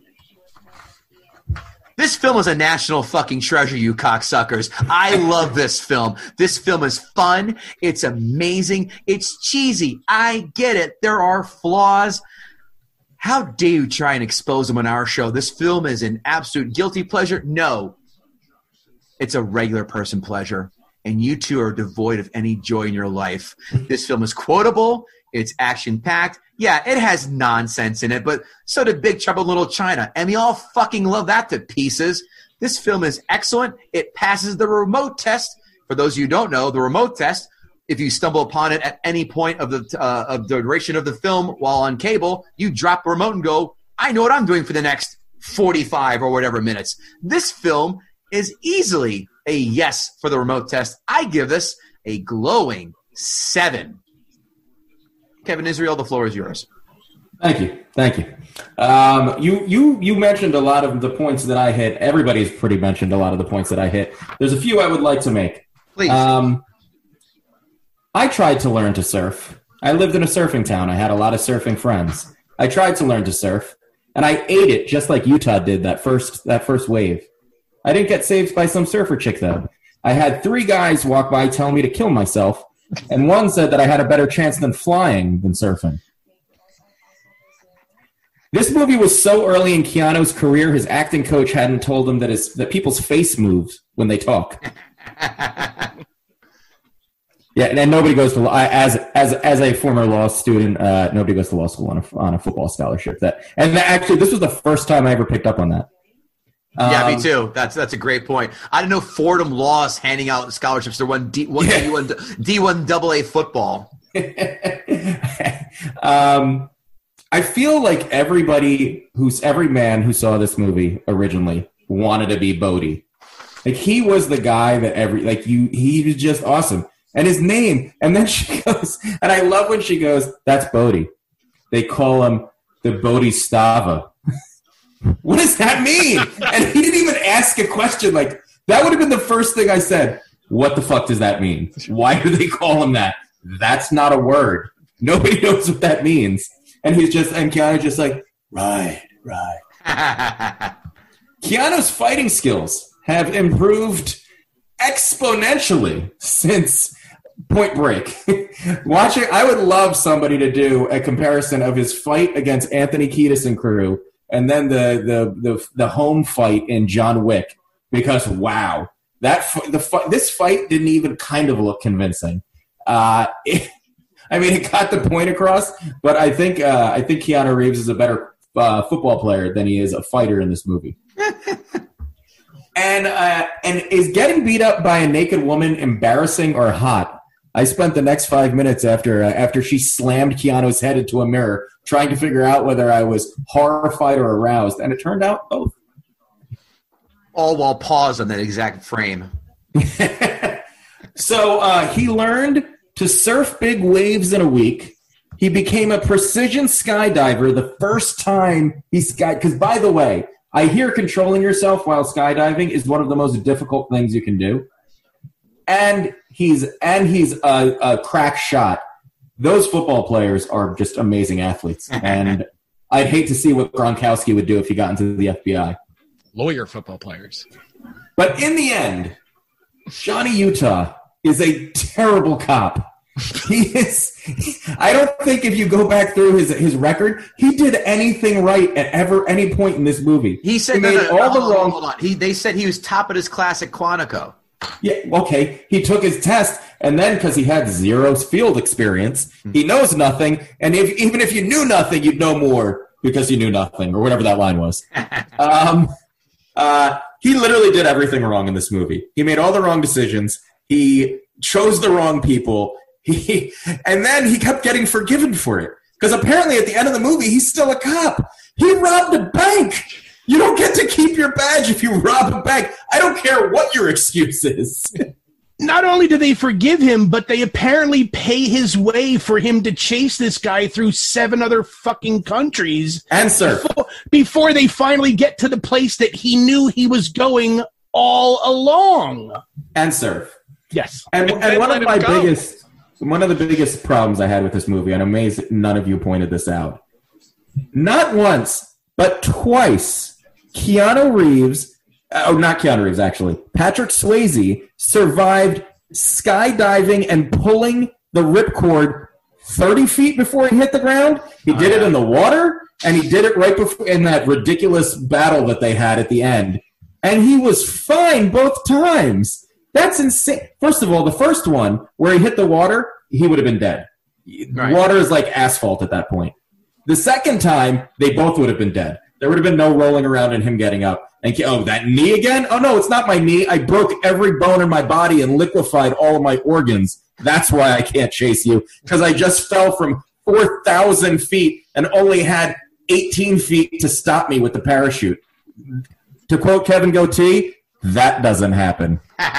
this film is a national fucking treasure, you cocksuckers. I love this film. This film is fun. It's amazing. It's cheesy. I get it. There are flaws. How dare you try and expose them on our show? This film is an absolute guilty pleasure. No. It's a regular person pleasure. And you two are devoid of any joy in your life. This film is quotable. It's action-packed. Yeah, it has nonsense in it, but so did Big Trouble in Little China. And we all fucking love that to pieces. This film is excellent. It passes the remote test. For those of you who don't know, the remote test, if you stumble upon it at any point of the uh, of the duration of the film while on cable, you drop the remote and go, I know what I'm doing for the next forty-five or whatever minutes. This film is easily a yes for the remote test. I give this a glowing seven. Kevin Israel, the floor is yours. Thank you. Thank you. Um, you you you mentioned a lot of the points that I hit. Everybody's pretty mentioned a lot of the points that I hit. There's a few I would like to make. Please. Um, I tried to learn to surf. I lived in a surfing town. I had a lot of surfing friends. I tried to learn to surf, and I ate it just like Utah did that first that first wave. I didn't get saved by some surfer chick, though. I had three guys walk by telling me to kill myself, and one said that I had a better chance than flying than surfing. This movie was so early in Keanu's career, his acting coach hadn't told him that his that people's face moves when they talk. Yeah, and, and nobody goes to I, as as as a former law student, uh, nobody goes to law school on a on a football scholarship. That and that actually, this was the first time I ever picked up on that. Yeah, um, me too. That's that's a great point. I didn't know Fordham Law is handing out scholarships to one D one yeah. D one D one double A football. um, I feel like everybody who's every man who saw this movie originally wanted to be Bodhi. Like he was the guy that every like you he was just awesome. And his name, and then she goes, and I love when she goes, that's Bodhi. They call him the Bodhisattva. What does that mean? And he didn't even ask a question. Like, that would have been the first thing I said. What the fuck does that mean? Why do they call him that? That's not a word. Nobody knows what that means. And he's just, and Keanu's just like, right, right. Keanu's fighting skills have improved exponentially since Point Break. Watching, I would love somebody to do a comparison of his fight against Anthony Kiedis and crew and then the the the, the home fight in John Wick, because wow, that the this fight didn't even kind of look convincing. Uh, it, I mean, it got the point across, but I think uh, I think Keanu Reeves is a better uh, football player than he is a fighter in this movie. and uh, and is getting beat up by a naked woman embarrassing or hot? I spent the next five minutes after uh, after she slammed Keanu's head into a mirror trying to figure out whether I was horrified or aroused, and it turned out both. All while paused on that exact frame. So uh, he learned to surf big waves in a week. He became a precision skydiver the first time he sky. Because, by the way, I hear controlling yourself while skydiving is one of the most difficult things you can do. And he's and he's a, a crack shot. Those football players are just amazing athletes. And I'd hate to see what Gronkowski would do if he got into the F B I. Lawyer football players. But in the end, Johnny Utah is a terrible cop. He is. I don't think if you go back through his his record, he did anything right at ever any point in this movie. He said he no, made no, no, all hold the on, wrong. Hold on. He they said he was top of his class at Quantico. Yeah, okay. He took his test, and then because he had zero field experience, he knows nothing. And if even if you knew nothing, you'd know more because you knew nothing, or whatever that line was. um, uh, he literally did everything wrong in this movie. He made all the wrong decisions. He chose the wrong people. He and then he kept getting forgiven for it because apparently at the end of the movie, he's still a cop. He robbed a bank. You don't get to keep your badge if you rob a bank. I don't care what your excuse is. Not only do they forgive him, but they apparently pay his way for him to chase this guy through seven other fucking countries. And surf. Before, before they finally get to the place that he knew he was going all along. And surf. Yes. And, And and then one let of him my go. biggest, one of the biggest problems I had with this movie, and I'm amazed none of you pointed this out. Not once, but twice, Keanu Reeves, oh, not Keanu Reeves, actually, Patrick Swayze survived skydiving and pulling the ripcord thirty feet before he hit the ground. He did it in the water, and he did it right before in that ridiculous battle that they had at the end. And he was fine both times. That's insane. First of all, the first one, where he hit the water, he would have been dead. Right. Water is like asphalt at that point. The second time, they both would have been dead. There would have been no rolling around and him getting up. And, oh, that knee again? Oh, no, it's not my knee. I broke every bone in my body and liquefied all of my organs. That's why I can't chase you, because I just fell from four thousand feet and only had eighteen feet to stop me with the parachute. To quote Kevin Goatee, that doesn't happen.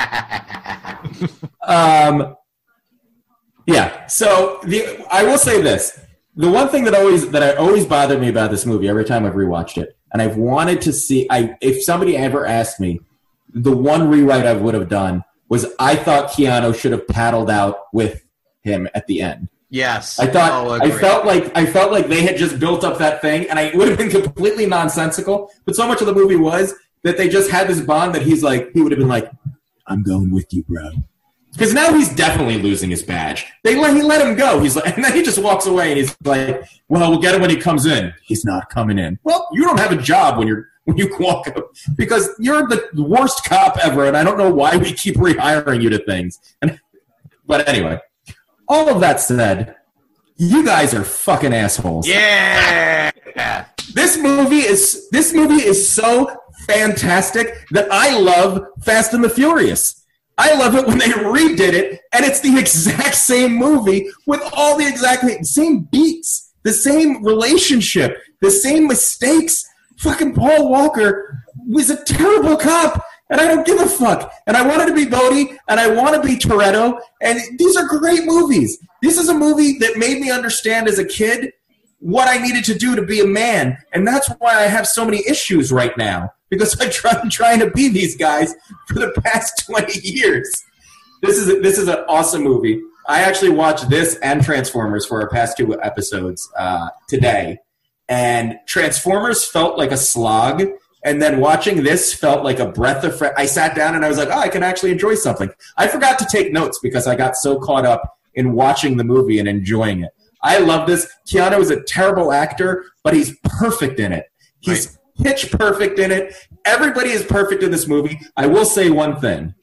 um, yeah, so the, I will say this. The one thing that always that I always bothered me about this movie every time I've rewatched it, and I've wanted to see, I if somebody ever asked me, the one rewrite I would have done was I thought Keanu should have paddled out with him at the end. Yes. I thought Oh, I agree. felt like I felt like they had just built up that thing, and I it would have been completely nonsensical. But so much of the movie was that they just had this bond that he's like he would have been like, "I'm going with you, bro." Because now he's definitely losing his badge. They let he let him go. He's like, and then he just walks away, and he's like, "Well, we'll get him when he comes in." He's not coming in. Well, you don't have a job when you're when you walk up because you're the worst cop ever, and I don't know why we keep rehiring you to things. And but anyway, all of that said, you guys are fucking assholes. Yeah. This movie is this movie is so fantastic that I love Fast and the Furious. I love it when they redid it, and it's the exact same movie with all the exact same beats, the same relationship, the same mistakes. Fucking Paul Walker was a terrible cop, and I don't give a fuck. And I wanted to be Bodhi, and I want to be Toretto, and these are great movies. This is a movie that made me understand as a kid what I needed to do to be a man, and that's why I have so many issues right now, because I've tried trying to be these guys for the past twenty years. This is a, this is an awesome movie. I actually watched this and Transformers for our past two episodes uh, today, and Transformers felt like a slog, and then watching this felt like a breath of fresh. I sat down and I was like, oh, I can actually enjoy something. I forgot to take notes because I got so caught up in watching the movie and enjoying it. I love this. Keanu is a terrible actor, but he's perfect in it. He's right. pitch perfect in it. Everybody is perfect in this movie. I will say one thing.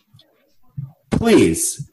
Please,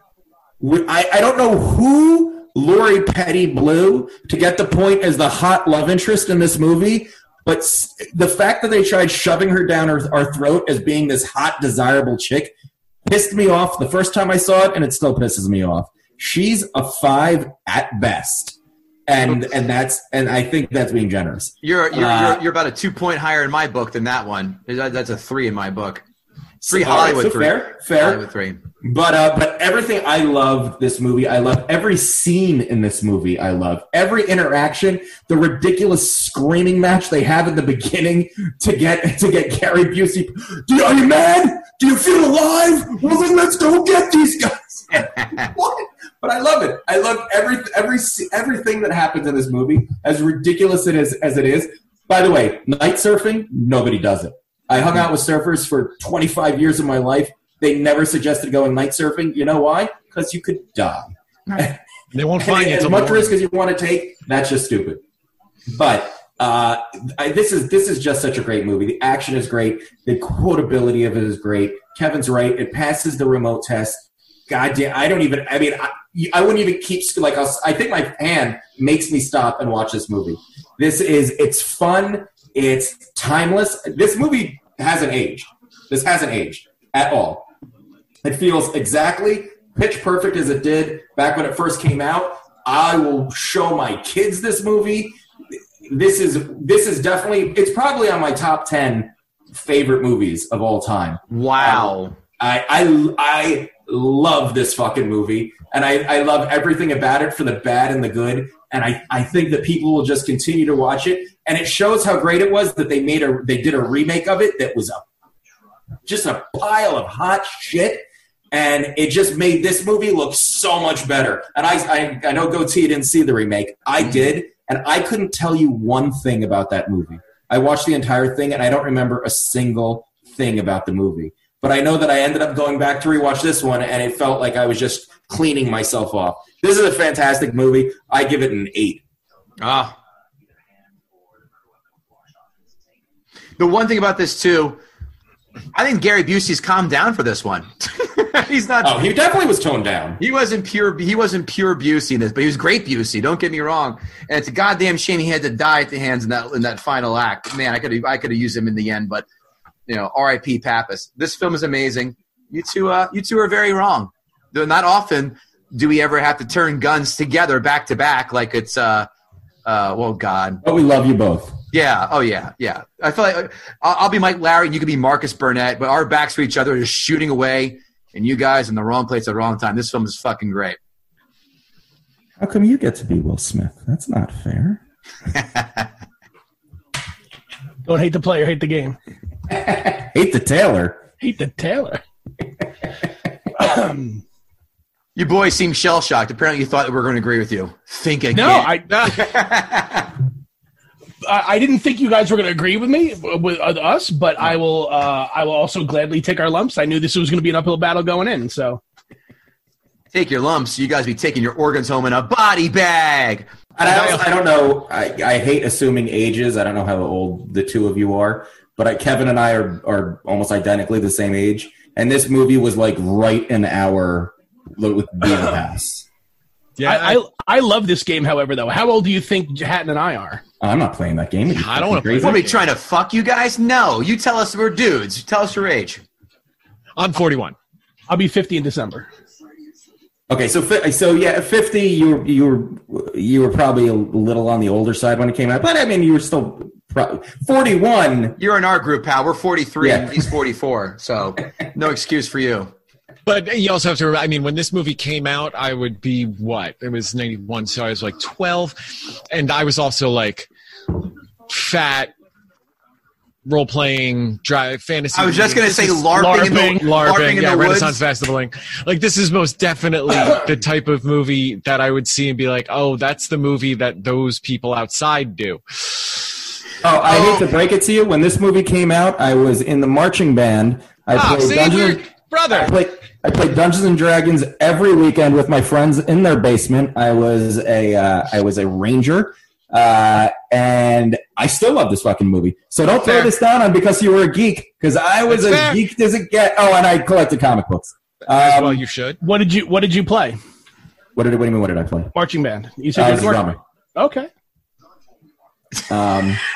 I, I don't know who Lori Petty blew to get the point as the hot love interest in this movie, but the fact that they tried shoving her down our, our throat as being this hot, desirable chick pissed me off the first time I saw it, and it still pisses me off. She's a five at best, and and that's and I think that's being generous. You're you're, uh, you're, you're about a two point higher in my book than that one. That's a three in my book. Three so, Hollywood so three. Fair, fair. Hollywood three. But uh, but everything I love this movie. I love every scene in this movie. I love every interaction. The ridiculous screaming match they have in the beginning to get to get Gary Busey. Do you, are you mad? Do you feel alive? Well, then let's go get these guys. What? But I love it. I love every every everything that happens in this movie, as ridiculous it is as it is. By the way, night surfing, nobody does it. I hung out with surfers for twenty-five years of my life. They never suggested going night surfing. You know why? Because you could die. They won't find you. As much risk as you want to take, that's just stupid. But uh, I, this is this is just such a great movie. The action is great. The quotability of it is great. Kevin's right. It passes the remote test. God damn, I don't even, I mean, I, I wouldn't even keep, like, I'll, I think my hand makes me stop and watch this movie. This is, it's fun. It's timeless. This movie hasn't aged. This hasn't aged at all. It feels exactly pitch perfect as it did back when it first came out. I will show my kids this movie. This is, this is definitely, it's probably on my top ten favorite movies of all time. Wow. Um, I, I, I love this fucking movie, and I, I love everything about it for the bad and the good, and I, I think that people will just continue to watch it, and it shows how great it was that they made a they did a remake of it that was a just a pile of hot shit, and it just made this movie look so much better. And I I, I know Goatee didn't see the remake. I did, and I couldn't tell you one thing about that movie. I watched the entire thing, and I don't remember a single thing about the movie. But I know that I ended up going back to rewatch this one, and it felt like I was just cleaning myself off. This is a fantastic movie. I give it an eight. Ah. The one thing about this, too, I think Gary Busey's calmed down for this one. He's not. Oh, he definitely was toned down. He wasn't pure. He wasn't pure Busey in this, but he was great Busey. Don't get me wrong. And it's a goddamn shame he had to die at the hands in that in that final act. Man, I could I could have used him in the end, but. You know, R I P Pappas. This film is amazing. You two, uh, you two are very wrong. Though not often do we ever have to turn guns together back to back like it's, uh, uh, well, God. But we love you both. Yeah. Oh, yeah. Yeah. I feel like I'll, I'll be Mike Larry and you could be Marcus Burnett, but our backs to each other are just shooting away, and you guys in the wrong place at the wrong time. This film is fucking great. How come you get to be Will Smith? That's not fair. Don't hate the player, hate the game. Hate the Taylor. Hate the Taylor. um, you boys seem shell-shocked. Apparently you thought that we were going to agree with you. Think again. No, I, I didn't think you guys were going to agree with me, with us, but I will uh, I will also gladly take our lumps. I knew this was going to be an uphill battle going in, so. Take your lumps. You guys be taking your organs home in a body bag. And I, also, I don't know. I, I hate assuming ages. I don't know how old the two of you are, but I, Kevin and I are, are almost identically the same age. And this movie was like right in our with wheelhouse. Yeah, I, I I love this game. However, though, how old do you think Hatton and I are? I'm not playing that game. I don't want to play. What are we trying to fuck you guys? No, you tell us we're dudes. Tell us your age. I'm forty-one. I'll be fifty in December. Okay, so so yeah, fifty. You were you were you were probably a little on the older side when it came out, but I mean, you were still pro- forty-one. You're in our group, pal. We're forty-three, Yeah. and he's forty-four, so no excuse for you. But you also have to remember, I mean, when this movie came out, I would be what? It was ninety-one, so I was like twelve, and I was also like fat. Role-playing, drive, fantasy. I was just going to say This is LARPing, in the, LARPing, LARPing in yeah, the Renaissance woods. Festivaling. Like, this is most definitely the type of movie that I would see and be like, oh, that's the movie that those people outside do. Oh, I hate to break it to you. When this movie came out, I was in the marching band. I Ah, played see, Dungeons. we're- brother. I played, I played Dungeons and Dragons every weekend with my friends in their basement. I was a uh, I was a ranger. Uh, and I still love this fucking movie. So don't throw Fair. this down on because you were a geek, because I was That's as fair. geek as it get. Oh, and I collected comic books. As Um, well, you should. What did you What did you play? what did what do you mean? What did I play? Marching band. You I said was you a were drummer. Okay. Um,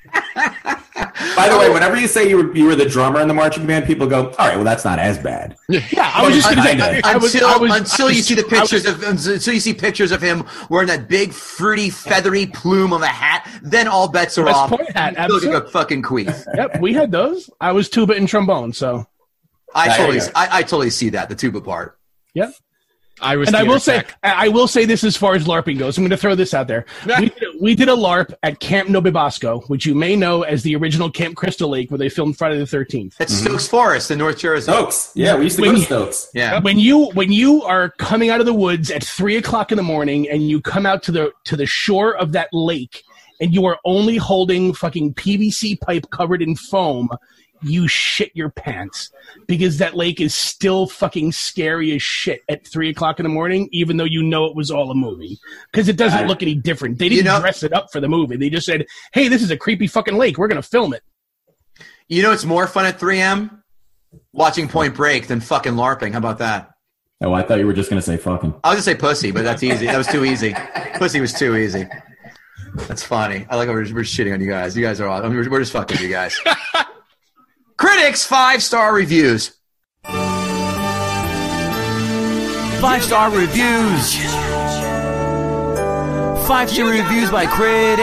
by the way, whenever you say you were you were the drummer in the marching band, people go, "All right, well, that's not as bad." Yeah, I was just gonna say. Kinda. I, I was, until I was, until I you was- see the I was- pictures of until you see pictures of him wearing that big fruity feathery plume of a hat, then all bets are West off. Point hat, You look like a absolutely. fucking queef. Yep, we had those. I was tuba and trombone, so I There you totally, go. I, I totally see that the tuba part. yep. I was. And I theater will say, tech. I I will say this as far as LARPing goes. I'm going to throw this out there. Yeah. We did, a, we did a LARP at Camp Nobibosco, which you may know as the original Camp Crystal Lake, where they filmed Friday the thirteenth. That's Stokes Forest in North Jersey. Stokes. Yeah, we used to When go to you- Stokes. Yeah. When you when you are coming out of the woods at three o'clock in the morning and you come out to the to the shore of that lake and you are only holding fucking P V C pipe covered in foam, you shit your pants because that lake is still fucking scary as shit at three o'clock in the morning, even though you know it was all a movie because it doesn't I- look any different. They You didn't know- dress it up for the movie. They just said, "Hey, this is a creepy fucking lake. We're gonna film it." You know it's more fun at three a.m. watching Point Break than fucking LARPing. How about that? Oh, I thought you were just gonna say fucking. I was gonna say pussy, but that's easy. That was too easy. Pussy was too easy. That's funny. I like how we're, we're shitting on you guys. You guys are all. I mean, we're, we're just fucking you guys. Critics five star reviews. Five star reviews. Five star reviews by critics.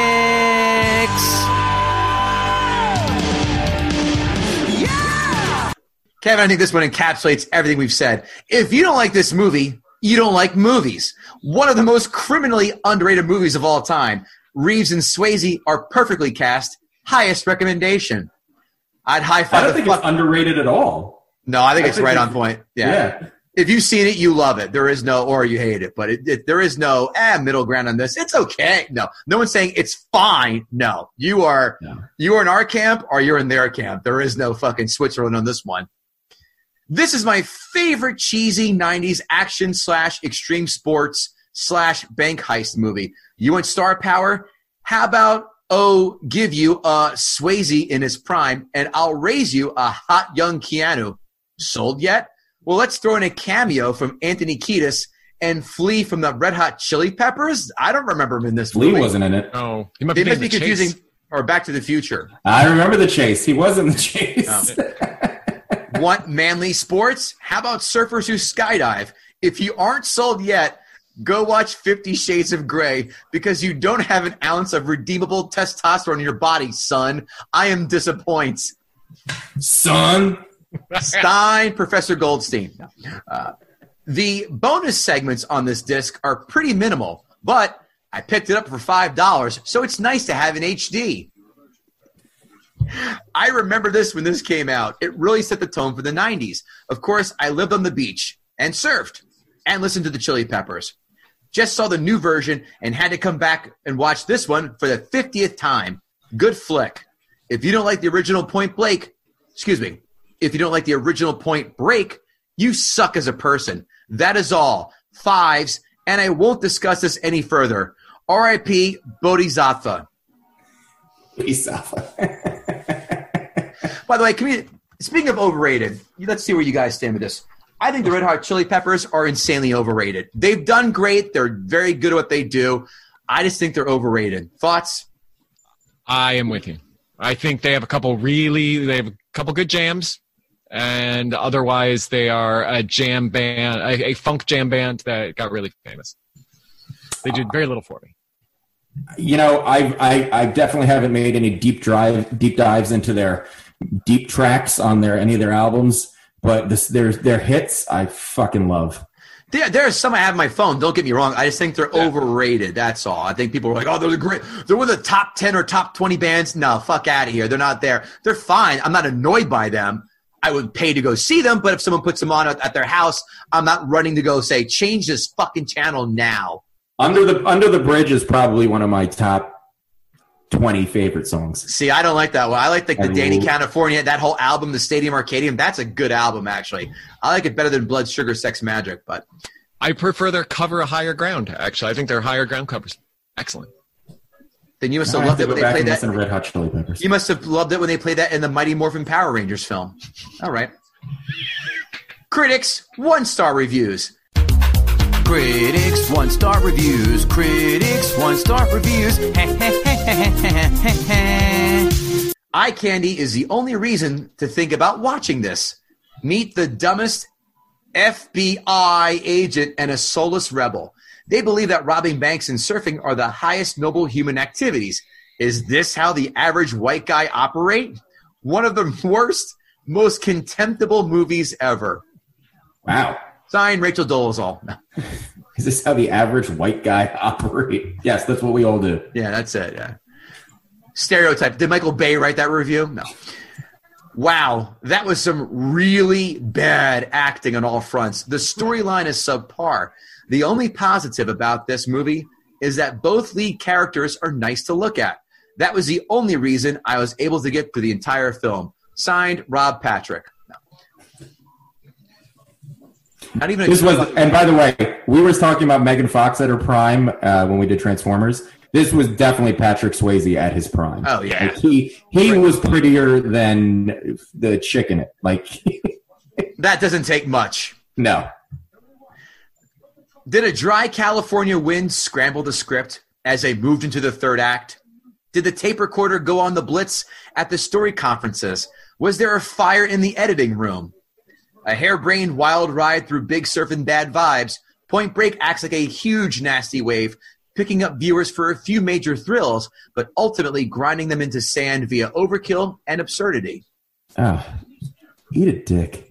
Kevin, I think this one encapsulates everything we've said. If you don't like this movie, you don't like movies. One of the most criminally underrated movies of all time. Reeves and Swayze are perfectly cast. Highest recommendation. I'd high I five don't the think fuck. it's underrated at all. No, I think I it's think right it's- on point. Yeah. Yeah. If you've seen it, you love it. There is no, or you hate it, but it, it, there is no eh, middle ground on this. It's okay. No, no one's saying it's fine. No, you are, No. you are in our camp or you're in their camp. There is no fucking Switzerland on this one. This is my favorite cheesy nineties action slash extreme sports slash bank heist movie. You want star power? How about, oh, give you a Swayze in his prime and I'll raise you a hot young Keanu. Sold yet? Well, let's throw in a cameo from Anthony Kiedis and Flea from the Red Hot Chili Peppers. I don't remember him in this Lee movie. wasn't in it. Oh, he might They be must getting be the confusing. chase. Or Back to the Future. I remember the chase. He was in the chase. Want manly sports? How about surfers who skydive? If you aren't sold yet, go watch Fifty Shades of Grey because you don't have an ounce of redeemable testosterone in your body, son. I am disappointed. Son. Stein, Professor Goldstein. Uh, the bonus segments on this disc are pretty minimal, but I picked it up for five dollars, so it's nice to have in H D. I remember this when this came out. It really set the tone for the nineties. Of course, I lived on the beach and surfed and listened to the Chili Peppers. Just saw the new version and had to come back and watch this one for the fiftieth time. Good flick. If you don't like the original Point Blank, excuse me, if you don't like the original Point Break, you suck as a person. That is all. Fives, and I won't discuss this any further. R I P Bodhisattva. Peace out. By the way, can we, speaking of overrated, let's see where you guys stand with this. I think the Red Hot Chili Peppers are insanely overrated. They've done great. They're very good at what they do. I just think they're overrated. Thoughts? I am with you. I think they have a couple really, they have a couple good jams, and otherwise they are a jam band, a, a funk jam band that got really famous. They did very little for me. You know, I, I I definitely haven't made any deep drive deep dives into their deep tracks on their any of their albums, but this their their hits I fucking love. There, there's some I have on my phone. Don't get me wrong. I just think they're Yeah. overrated. That's all. I think people are like, oh, they're the great. They're one of the top ten or top twenty bands. No, fuck out of here. They're not there. They're fine. I'm not annoyed by them. I would pay to go see them, but if someone puts them on at, at their house, I'm not running to go say, change this fucking channel now. Under the Under the Bridge is probably one of my top twenty favorite songs. See, I don't like that one. I like the, the I Danny love- California, that whole album, the Stadium Arcadium. That's a good album, actually. I like it better than Blood Sugar Sex Magic, but I prefer their cover of Higher Ground, actually. I think their Higher Ground covers excellent. Then you must Now have I loved to it when go they back played and that. listen to Red Hot Chili Peppers. You must have loved it when they played that in the Mighty Morphin Power Rangers film. All right. Critics, one-star reviews. Critics, one-star reviews. Critics, one-star reviews. Eye candy is the only reason to think about watching this. Meet the dumbest F B I agent and a soulless rebel. They believe that robbing banks and surfing are the highest noble human activities. Is this how the average white guy operate? One of the worst, most contemptible movies ever. Wow. Signed, Rachel Dolezal. Is this how the average white guy operate? Yes, that's what we all do. Yeah, that's it. Yeah. Stereotype. Did Michael Bay write that review? No. Wow, that was some really bad acting on all fronts. The storyline is subpar. The only positive about this movie is that both lead characters are nice to look at. That was the only reason I was able to get through the entire film. Signed, Rob Patrick. No. Not even. A This was, and by the way, we were talking about Megan Fox at her prime uh, when we did Transformers. This was definitely Patrick Swayze at his prime. Oh yeah, like he he was prettier than the chick in it. Like that doesn't take much. No. Did a dry California wind scramble the script as they moved into the third act? Did the tape recorder go on the blitz at the story conferences? Was there a fire in the editing room? A harebrained wild ride through Big Surf and Bad Vibes, Point Break acts like a huge nasty wave, picking up viewers for a few major thrills, but ultimately grinding them into sand via overkill and absurdity. Oh, eat a dick.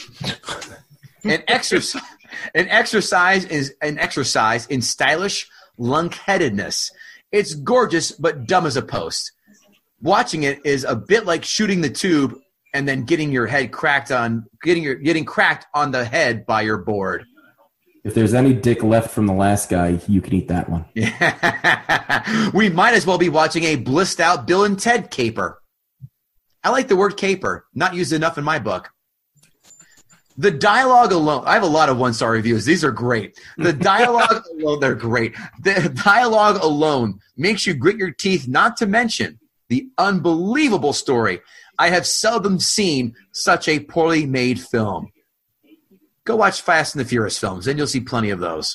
An exercise, an exercise is an exercise in stylish lunkheadedness. It's gorgeous, but dumb as a post. Watching it is a bit like shooting the tube and then getting your head cracked on, getting your getting cracked on the head by your board. If there's any dick left from the last guy, you can eat that one. Yeah. We might as well be watching a blissed out Bill and Ted caper. I like the word caper, not used enough in my book. The dialogue alone, I have a lot of one-star reviews. These are great. The dialogue alone, they're great. The dialogue alone makes you grit your teeth, not to mention the unbelievable story. I have seldom seen such a poorly made film. Go watch Fast and the Furious films, and you'll see plenty of those.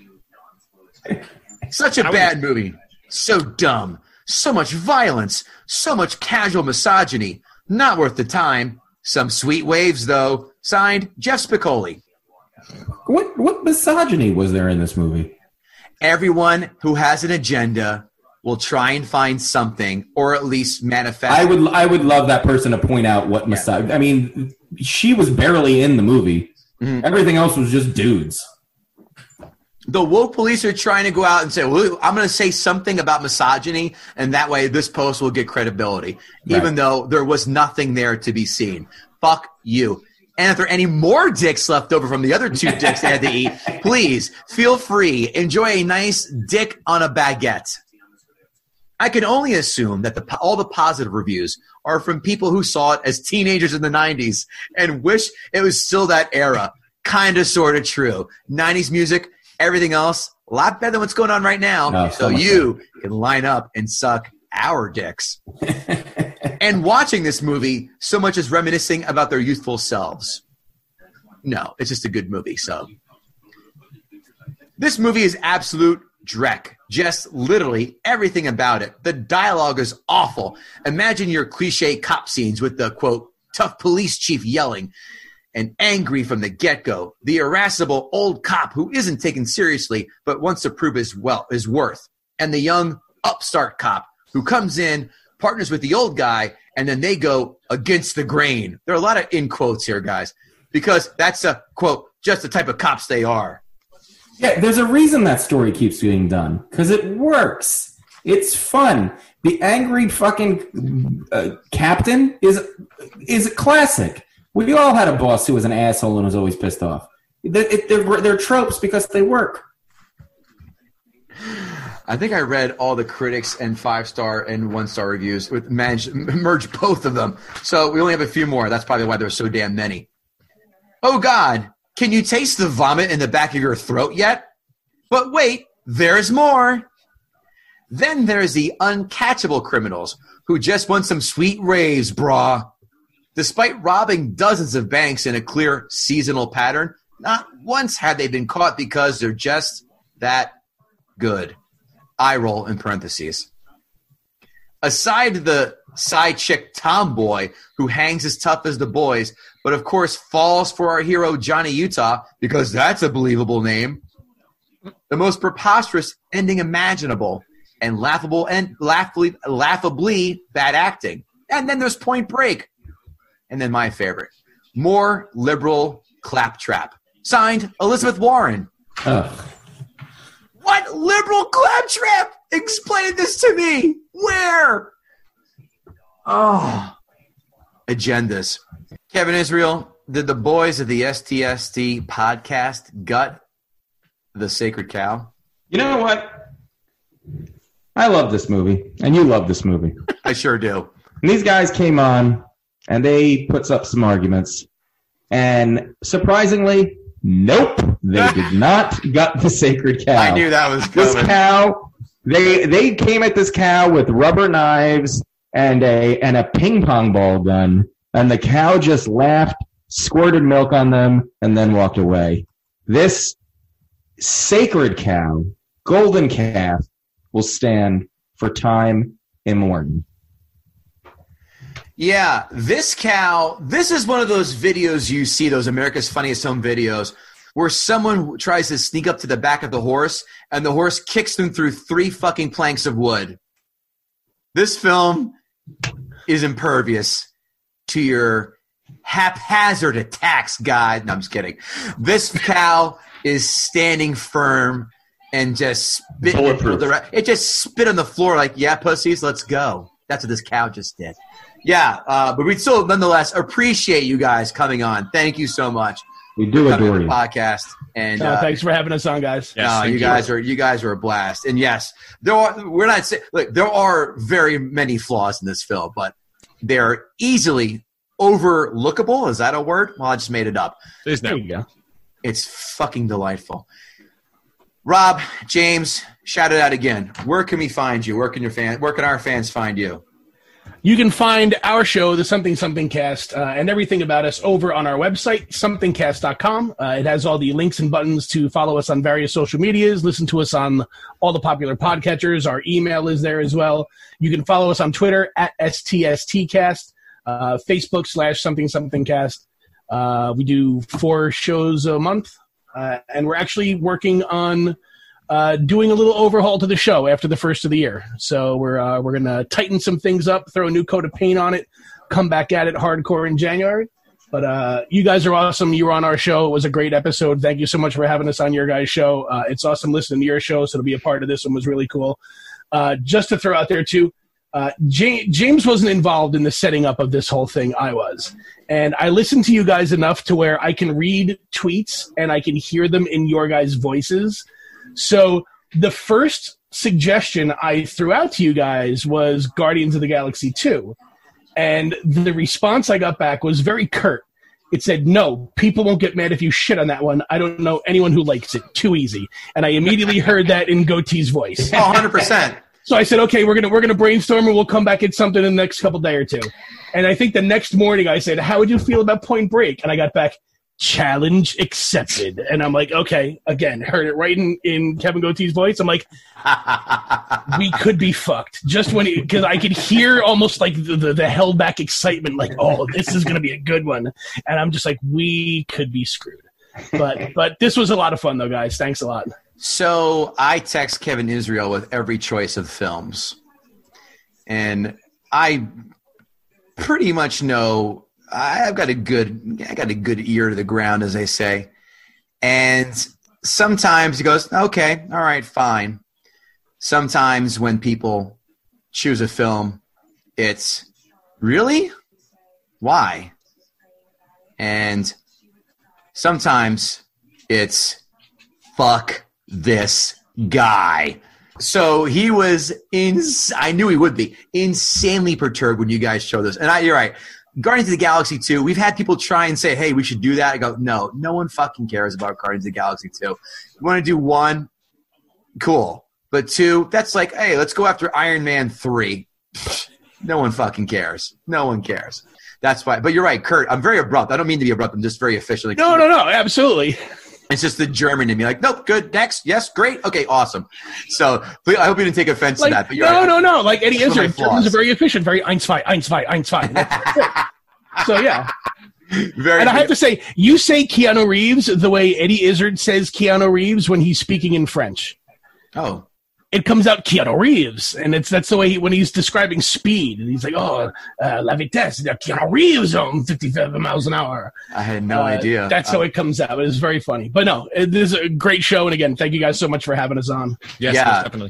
Such a bad movie. So dumb. So much violence. So much casual misogyny. Not worth the time. Some sweet waves, though. Signed, Jeff Spicoli. What what misogyny was there in this movie? Everyone who has an agenda will try and find something, or at least manifest. I would I would love that person to point out what misogyny. I mean, she was barely in the movie. Mm-hmm. Everything else was just dudes. The woke police are trying to go out and say, well, I'm going to say something about misogyny, and that way this post will get credibility, right, even though there was nothing there to be seen. Fuck you. And if there are any more dicks left over from the other two dicks they had to eat, please feel free. Enjoy a nice dick on a baguette. I can only assume that the, all the positive reviews are from people who saw it as teenagers in the nineties and wish it was still that era. Kind of, sort of true. nineties music, everything else, a lot better than what's going on right now. No, so you can line up and suck our dicks. And watching this movie, so much is reminiscing about their youthful selves. No, it's just a good movie. So this movie is absolute dreck. Just literally everything about it. The dialogue is awful. Imagine your cliche cop scenes with the, quote, tough police chief yelling and angry from the get-go. The irascible old cop who isn't taken seriously but wants to prove his, well, his worth. And the young upstart cop who comes in, partners with the old guy, and then they go against the grain. There are a lot of in quotes here, guys, because that's a, quote, just the type of cops they are. Yeah, there's a reason that story keeps being done, because it works. It's fun. The angry fucking uh, captain is is a classic. We all had a boss who was an asshole and was always pissed off. They're, they're, they're tropes because they work. I think I read all the critics and five-star and one-star reviews, with managed, merged both of them. So we only have a few more. That's probably why there's so damn many. Oh, God. Can you taste the vomit in the back of your throat yet? But wait, there's more. Then there's the uncatchable criminals who just want some sweet raves, brah. Despite robbing dozens of banks in a clear seasonal pattern, not once had they been caught because they're just that good. Eye roll in parentheses. Aside the side chick tomboy who hangs as tough as the boys, but of course falls for our hero Johnny Utah because that's a believable name. The most preposterous ending imaginable and laughable and laughably, laughably bad acting. And then there's Point Break. And then my favorite, more liberal claptrap. Signed, Elizabeth Warren. Ugh. What liberal claptrap? Explain this to me. Where? Oh. Agendas. Kevin Israel, did the boys of the S T S T podcast gut the sacred cow? You know what? I love this movie, and you love this movie. I sure do. And these guys came on, and they put up some arguments. And surprisingly, nope, they did not gut the sacred cow. I knew that was coming. This cow, they they came at this cow with rubber knives and a and a ping pong ball gun, and the cow just laughed, squirted milk on them, and then walked away. This sacred cow, golden calf, will stand for time immemorial. Yeah, this cow, this is one of those videos you see, those America's Funniest Home videos, where someone tries to sneak up to the back of the horse, and the horse kicks them through three fucking planks of wood. This film is impervious to your haphazard attacks, God. No, I'm just kidding. This cow is standing firm and just spit. It just spit on the floor like, yeah, pussies, let's go. That's what this cow just did. Yeah, uh, but we'd still nonetheless appreciate you guys coming on. Thank you so much. We do adore you. Podcast and Uh, uh, thanks for having us on, guys. Yes, no, thank you guys are you guys are a blast. And yes, there are. We're not saying look. There are very many flaws in this film, but they're easily overlookable. Is that a word? Well, I just made it up. There's no. There you go. It's fucking delightful. Rob, James, shout it out again. Where can we find you? Where can your fan? Where can our fans find you? You can find our show, the Something Something Cast, uh, and everything about us over on our website, something cast dot com. Uh, it has all the links and buttons to follow us on various social medias, listen to us on all the popular podcatchers. Our email is there as well. You can follow us on Twitter at S T S T Cast, uh, Facebook slash Something Something Cast. Uh, we do four shows a month, uh, and we're actually working on Uh, doing a little overhaul to the show after the first of the year. So we're uh, we're going to tighten some things up, throw a new coat of paint on it, come back at it hardcore in January. But uh, you guys are awesome. You were on our show. It was a great episode. Thank you so much for having us on your guys' show. Uh, it's awesome listening to your show, so to be a part of this one was really cool. Uh, just to throw out there, too, uh, J- James wasn't involved in the setting up of this whole thing. I was. And I listened to you guys enough to where I can read tweets and I can hear them in your guys' voices. So the first suggestion I threw out to you guys was Guardians of the Galaxy two. And the response I got back was very curt. It said, no, people won't get mad if you shit on that one. I don't know anyone who likes it. Too easy. And I immediately heard that in Goatee's voice. Oh, one hundred percent. So I said, okay, we're gonna we're gonna brainstorm and we'll come back at something in the next couple day or two. And I think the next morning I said, how would you feel about Point Break? And I got back, challenge accepted. And I'm like, okay, again, heard it right in, in Kevin Goatee's voice. I'm like, we could be fucked. Just when, because I could hear almost like the, the, the held back excitement, like, oh, this is going to be a good one. And I'm just like, we could be screwed. But, but this was a lot of fun though, guys. Thanks a lot. So I text Kevin Israel with every choice of films. And I pretty much know I've got a good, I got a good ear to the ground, as they say. And sometimes he goes, okay, all right, fine. Sometimes when people choose a film, it's really? Why? And sometimes it's fuck this guy. So he was in, I knew he would be insanely perturbed when you guys showed this. And I, you're right. Guardians of the Galaxy two, we've had people try and say, hey, we should do that. I go, no, no one fucking cares about Guardians of the Galaxy two. You want to do one? Cool. But two, that's like, hey, let's go after Iron Man three. No one fucking cares. No one cares. That's why. But you're right, Kurt. I'm very abrupt. I don't mean to be abrupt. I'm just very official. Like, no, no, no. Absolutely. It's just the German in me. Like, nope, good. Next. Yes, great. Okay, awesome. So I hope you didn't take offense like, to that. But you're no, right. no, no. Like Eddie That's Izzard. Germans are very efficient. Very eins zwei, eins zwei, eins zwei. So, yeah. Very and I have good. to say, you say Keanu Reeves the way Eddie Izzard says Keanu Reeves when he's speaking in French. Oh. It comes out Keanu Reeves, and it's that's the way he, when he's describing speed, and he's like, "Oh, uh, la vitesse, Keanu Reeves on fifty-five miles an hour." I had no uh, idea. That's how uh, it comes out. It's very funny, but no, it is a great show, and again, thank you guys so much for having us on. Yes, Yeah. most definitely.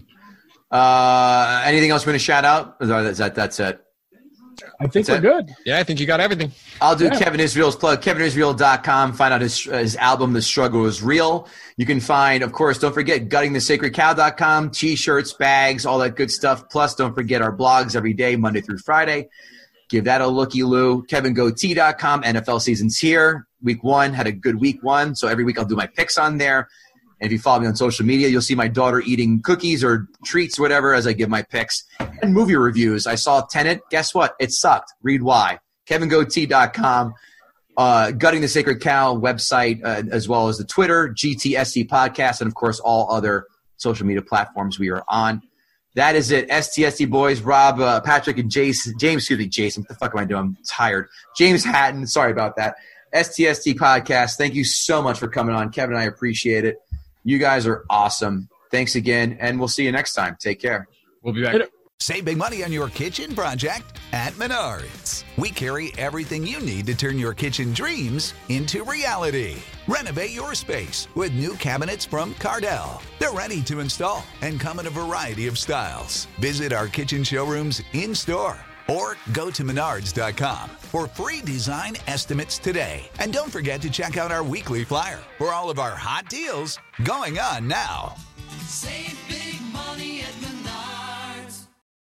Uh, anything else you want to shout out? Or That's that. That's it. I think That's we're it. good. Yeah, I think you got everything. I'll do Yeah. Kevin Israel's plug, kevin israel dot com. Find out his his album, The Struggle Is Real. You can find, of course, don't forget, gutting the sacred cow dot com, T-shirts, bags, all that good stuff. Plus, don't forget our blogs every day, Monday through Friday. Give that a looky-loo. kevin goatee dot com. N F L season's here. Week one, had a good week one. So every week I'll do my picks on there. And if you follow me on social media, you'll see my daughter eating cookies or treats or whatever as I give my picks. And movie reviews. I saw Tenet. Guess what? It sucked. Read why. kevin goatee dot com. Uh, Gutting the Sacred Cow website, uh, as well as the Twitter, G T S C Podcast, and, of course, all other social media platforms we are on. That is it. S T S D boys, Rob, uh, Patrick, and Jason. James, excuse me, Jason. What the fuck am I doing? I'm tired. James Hatton. Sorry about that. S T S D Podcast. Thank you so much for coming on. Kevin and I appreciate it. You guys are awesome. Thanks again, and we'll see you next time. Take care. We'll be back. Later. Save big money on your kitchen project at Menards. We carry everything you need to turn your kitchen dreams into reality. Renovate your space with new cabinets from Cardell. They're ready to install and come in a variety of styles. Visit our kitchen showrooms in-store or go to menards dot com for free design estimates today. And don't forget to check out our weekly flyer for all of our hot deals going on now. Save